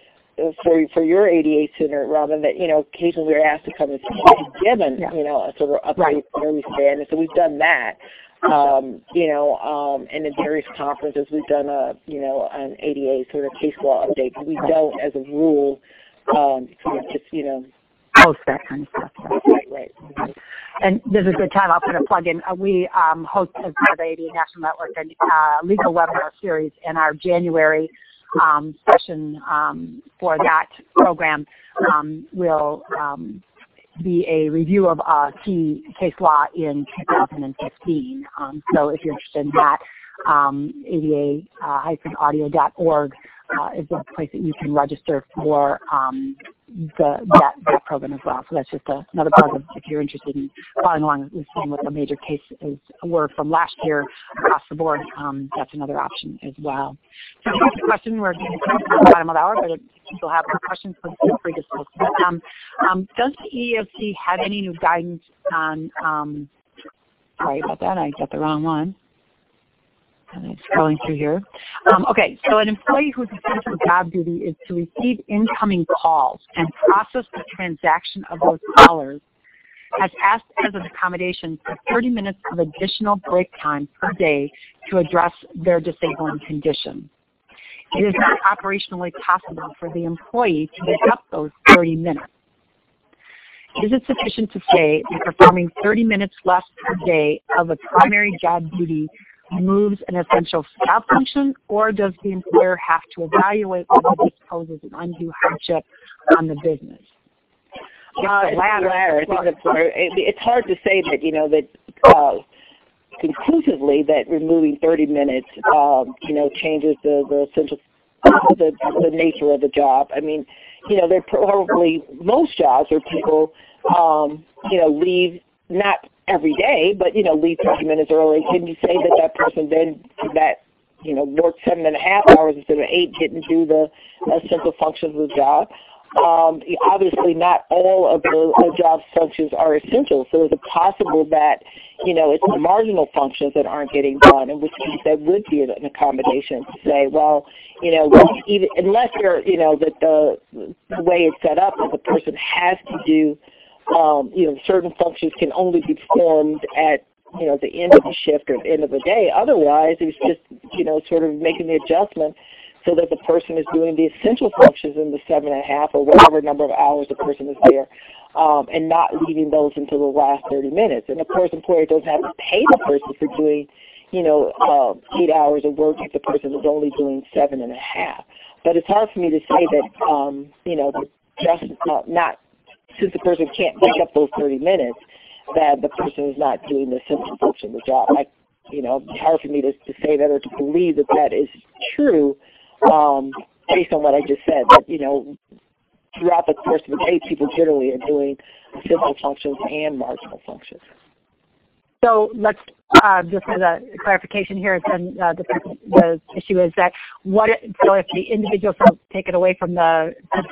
for for your A D A center, Robin. That you know, occasionally we're asked to come and given yeah. you know a sort of update right. where we stand, and so we've done that. Um, you know, um, and in various conferences we've done a you know an A D A sort of case law update. But we don't, as a rule, um, sort of just you know. Post that kind of stuff. Right, right. Mm-hmm. And this is a good time. I'll put a plug in. Uh, we um, host as part of the A D A National Network a uh, legal webinar series, and our January um, session um, for that program um, will um, be a review of uh, key case law in two thousand fifteen. Um, so if you're interested in that, um, A D A audio dot org uh, is a place that you can register for um, the, that, that program as well. So that's just a, another plug if you're interested in following along with seeing what the major cases were from last year across the board. Um, that's another option as well. So here's a question. We're getting to the bottom of the hour, but if people have any questions, please feel free to post them. Um, does the E E O C have any new guidance on, um, sorry about that, I got the wrong one. I'm scrolling through here. Um, okay, so an employee whose essential job duty is to receive incoming calls and process the transaction of those callers has asked as an accommodation for thirty minutes of additional break time per day to address their disabling condition. It is not operationally possible for the employee to make up those thirty minutes. Is it sufficient to say that performing thirty minutes less per day of a primary job duty removes an essential job function, or does the employer have to evaluate whether this poses an undue hardship on the business? Uh, the it's latter. the latter. I think that's where it, it's hard to say that, you know, that uh, conclusively that removing thirty minutes, um, you know, changes the, the essential, the, the nature of the job. I mean, you know, there probably, most jobs where people, um, you know, leave not every day, but, you know, leave thirty minutes early. Can you say that that person then, that, you know, worked seven and a half hours instead of eight, didn't do the essential functions of the job? Um, obviously, not all of the uh, job functions are essential, so is it possible that, you know, it's the marginal functions that aren't getting done, in which case that would be an accommodation to say, well, you know, even unless you're, you know, that the, the way it's set up, that the person has to do, um, you know, certain functions can only be performed at, you know, the end of the shift or the end of the day. Otherwise, it's just, you know, sort of making the adjustment so that the person is doing the essential functions in the seven and a half or whatever number of hours the person is there, um, and not leaving those until the last thirty minutes. And of course, the employer doesn't have to pay the person for doing, you know, uh, eight hours of work if the person is only doing seven and a half. But it's hard for me to say that, um, you know, just uh, not, since the person can't make up those thirty minutes, that the person is not doing the essential function of the job. I, you know, it's hard for me to, to say that or to believe that that is true. Um, based on what I just said, that, you know, throughout the course of the day, people generally are doing essential functions and marginal functions. So let's, uh, just as a clarification here, then uh, the, the issue is that what, it, so if the individual will take it away from the,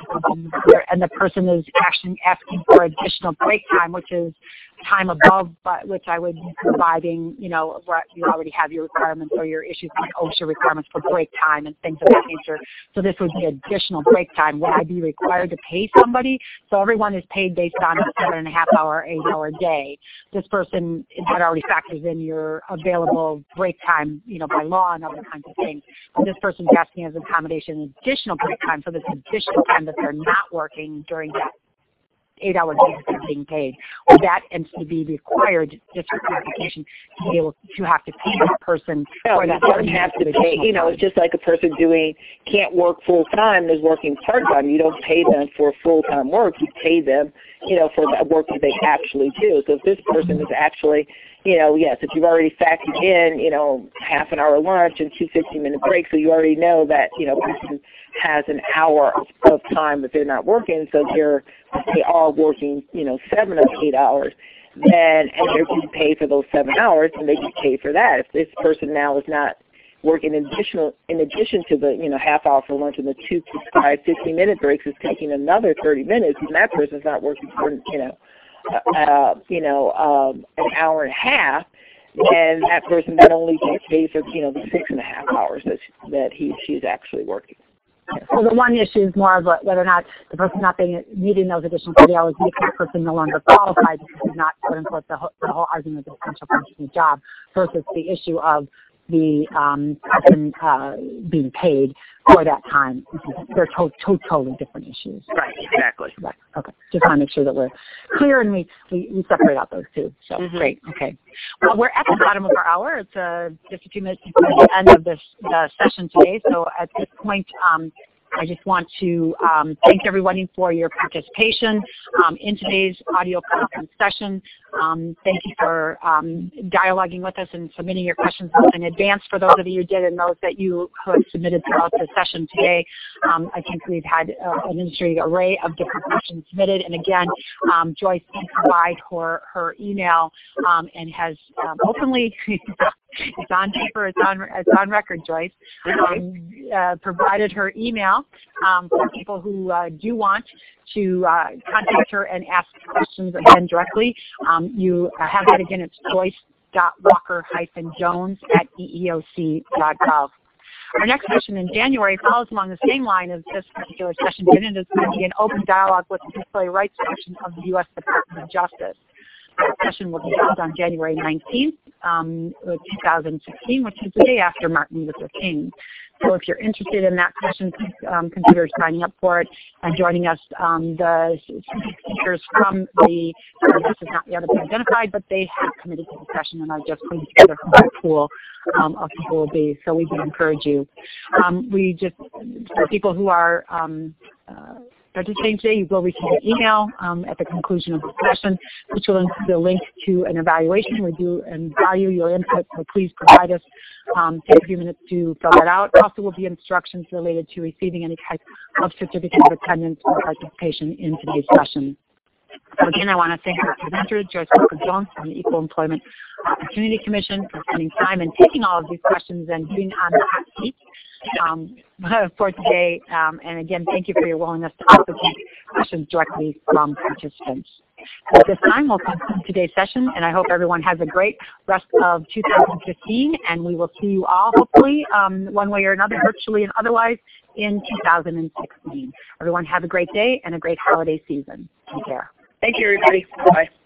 and the person is actually asking for additional break time, which is time above, but which I would be providing, you know, where you already have your requirements or your issues like OSHA requirements for break time and things of that nature. So this would be additional break time. Would I be required to pay somebody? So everyone is paid based on a seven and a half hour, eight hour day. This person, that already factors in your available break time, you know, by law and other kinds of things. But this person's asking as an accommodation additional break time, so this additional time that they're not working during that eight hour days that are being paid. Would that entity be required, just for clarification, to be able to have to pay that person no, for that? You don't have to pay, you know, it's just like a person doing, can't work full time, is working part time. You don't pay them for full time work, you pay them, you know, for the work that they actually do. So if this person is actually, you know, yes, if you've already factored in, you know, half an hour lunch and two fifteen minute breaks, so you already know that, you know, person has an hour of time that they're not working, so they're, they are working, you know, seven of eight hours, then, and they're getting paid for those seven hours, and they get paid for that. If this person now is not working in additional, in addition to the, you know, half hour for lunch and the two prescribed fifteen minute breaks, is taking another thirty minutes, and that person's not working for, you know, uh, you know, um, an hour and a half, then that person then only gets paid for, you know, the six and a half hours that, that he she's actually working. So the one issue is more of whether or not the person not being needing those additional thirty hours makes that person no longer qualified because he's not, quote unquote, the whole, the whole argument of the essential function of the job, versus the issue of the um, person uh, being paid for that time. They're to- to- totally different issues. Right, exactly. Right, okay. Just want to make sure that we're clear and we, we, we separate out those two. So Mm-hmm. Great, okay. Well, we're at the bottom of our hour. It's uh, just a few minutes before the end of this uh, session today. So at this point, um, I just want to um, thank everybody for your participation um, in today's audio conference session. Um, thank you for um, dialoguing with us and submitting your questions in advance for those of you who did and those that you have submitted throughout the session today. Um, I think we've had uh, an interesting array of different questions submitted. And again, um, Joyce did provide her, her email um, and has um, openly, it's on paper, it's on, it's on record, Joyce, um, uh, provided her email um, for people who uh, do want to uh, contact her and ask questions again directly. Um, you have that again, it's joyce dot walker dash jones at e e o c dot gov. Our next session in January follows along the same line as this particular session did, and it's going to be an open dialogue with the Disability Rights Section of the U S Department of Justice. That session will be held on January nineteenth, um, two thousand sixteen, which is the day after Martin Luther King. So if you're interested in that session, please um, consider signing up for it and joining us. Um, the speakers from the, this is not yet been identified, but they have committed to the session and are just putting together who that pool um, of people will be. So we do encourage you. Um, we just, for people who are um, uh, participating today, you will receive an email um, at the conclusion of the session, which will include a link to an evaluation. We do and value your input, so please provide us. Um, take a few minutes to fill that out. Also will be instructions related to receiving any type of certificate of attendance or participation in today's session. So again, I want to thank our presenter, Joyce Walker-Jones from the Equal Employment Opportunity Commission, for spending time and taking all of these questions and being on the hot seat um, for today. Um, and again, thank you for your willingness to also take questions directly from participants. So at this time, we'll conclude today's session, and I hope everyone has a great rest of two thousand fifteen, and we will see you all, hopefully, um, one way or another, virtually and otherwise, in two thousand sixteen. Everyone have a great day and a great holiday season. Take care. Thank you, everybody. Bye.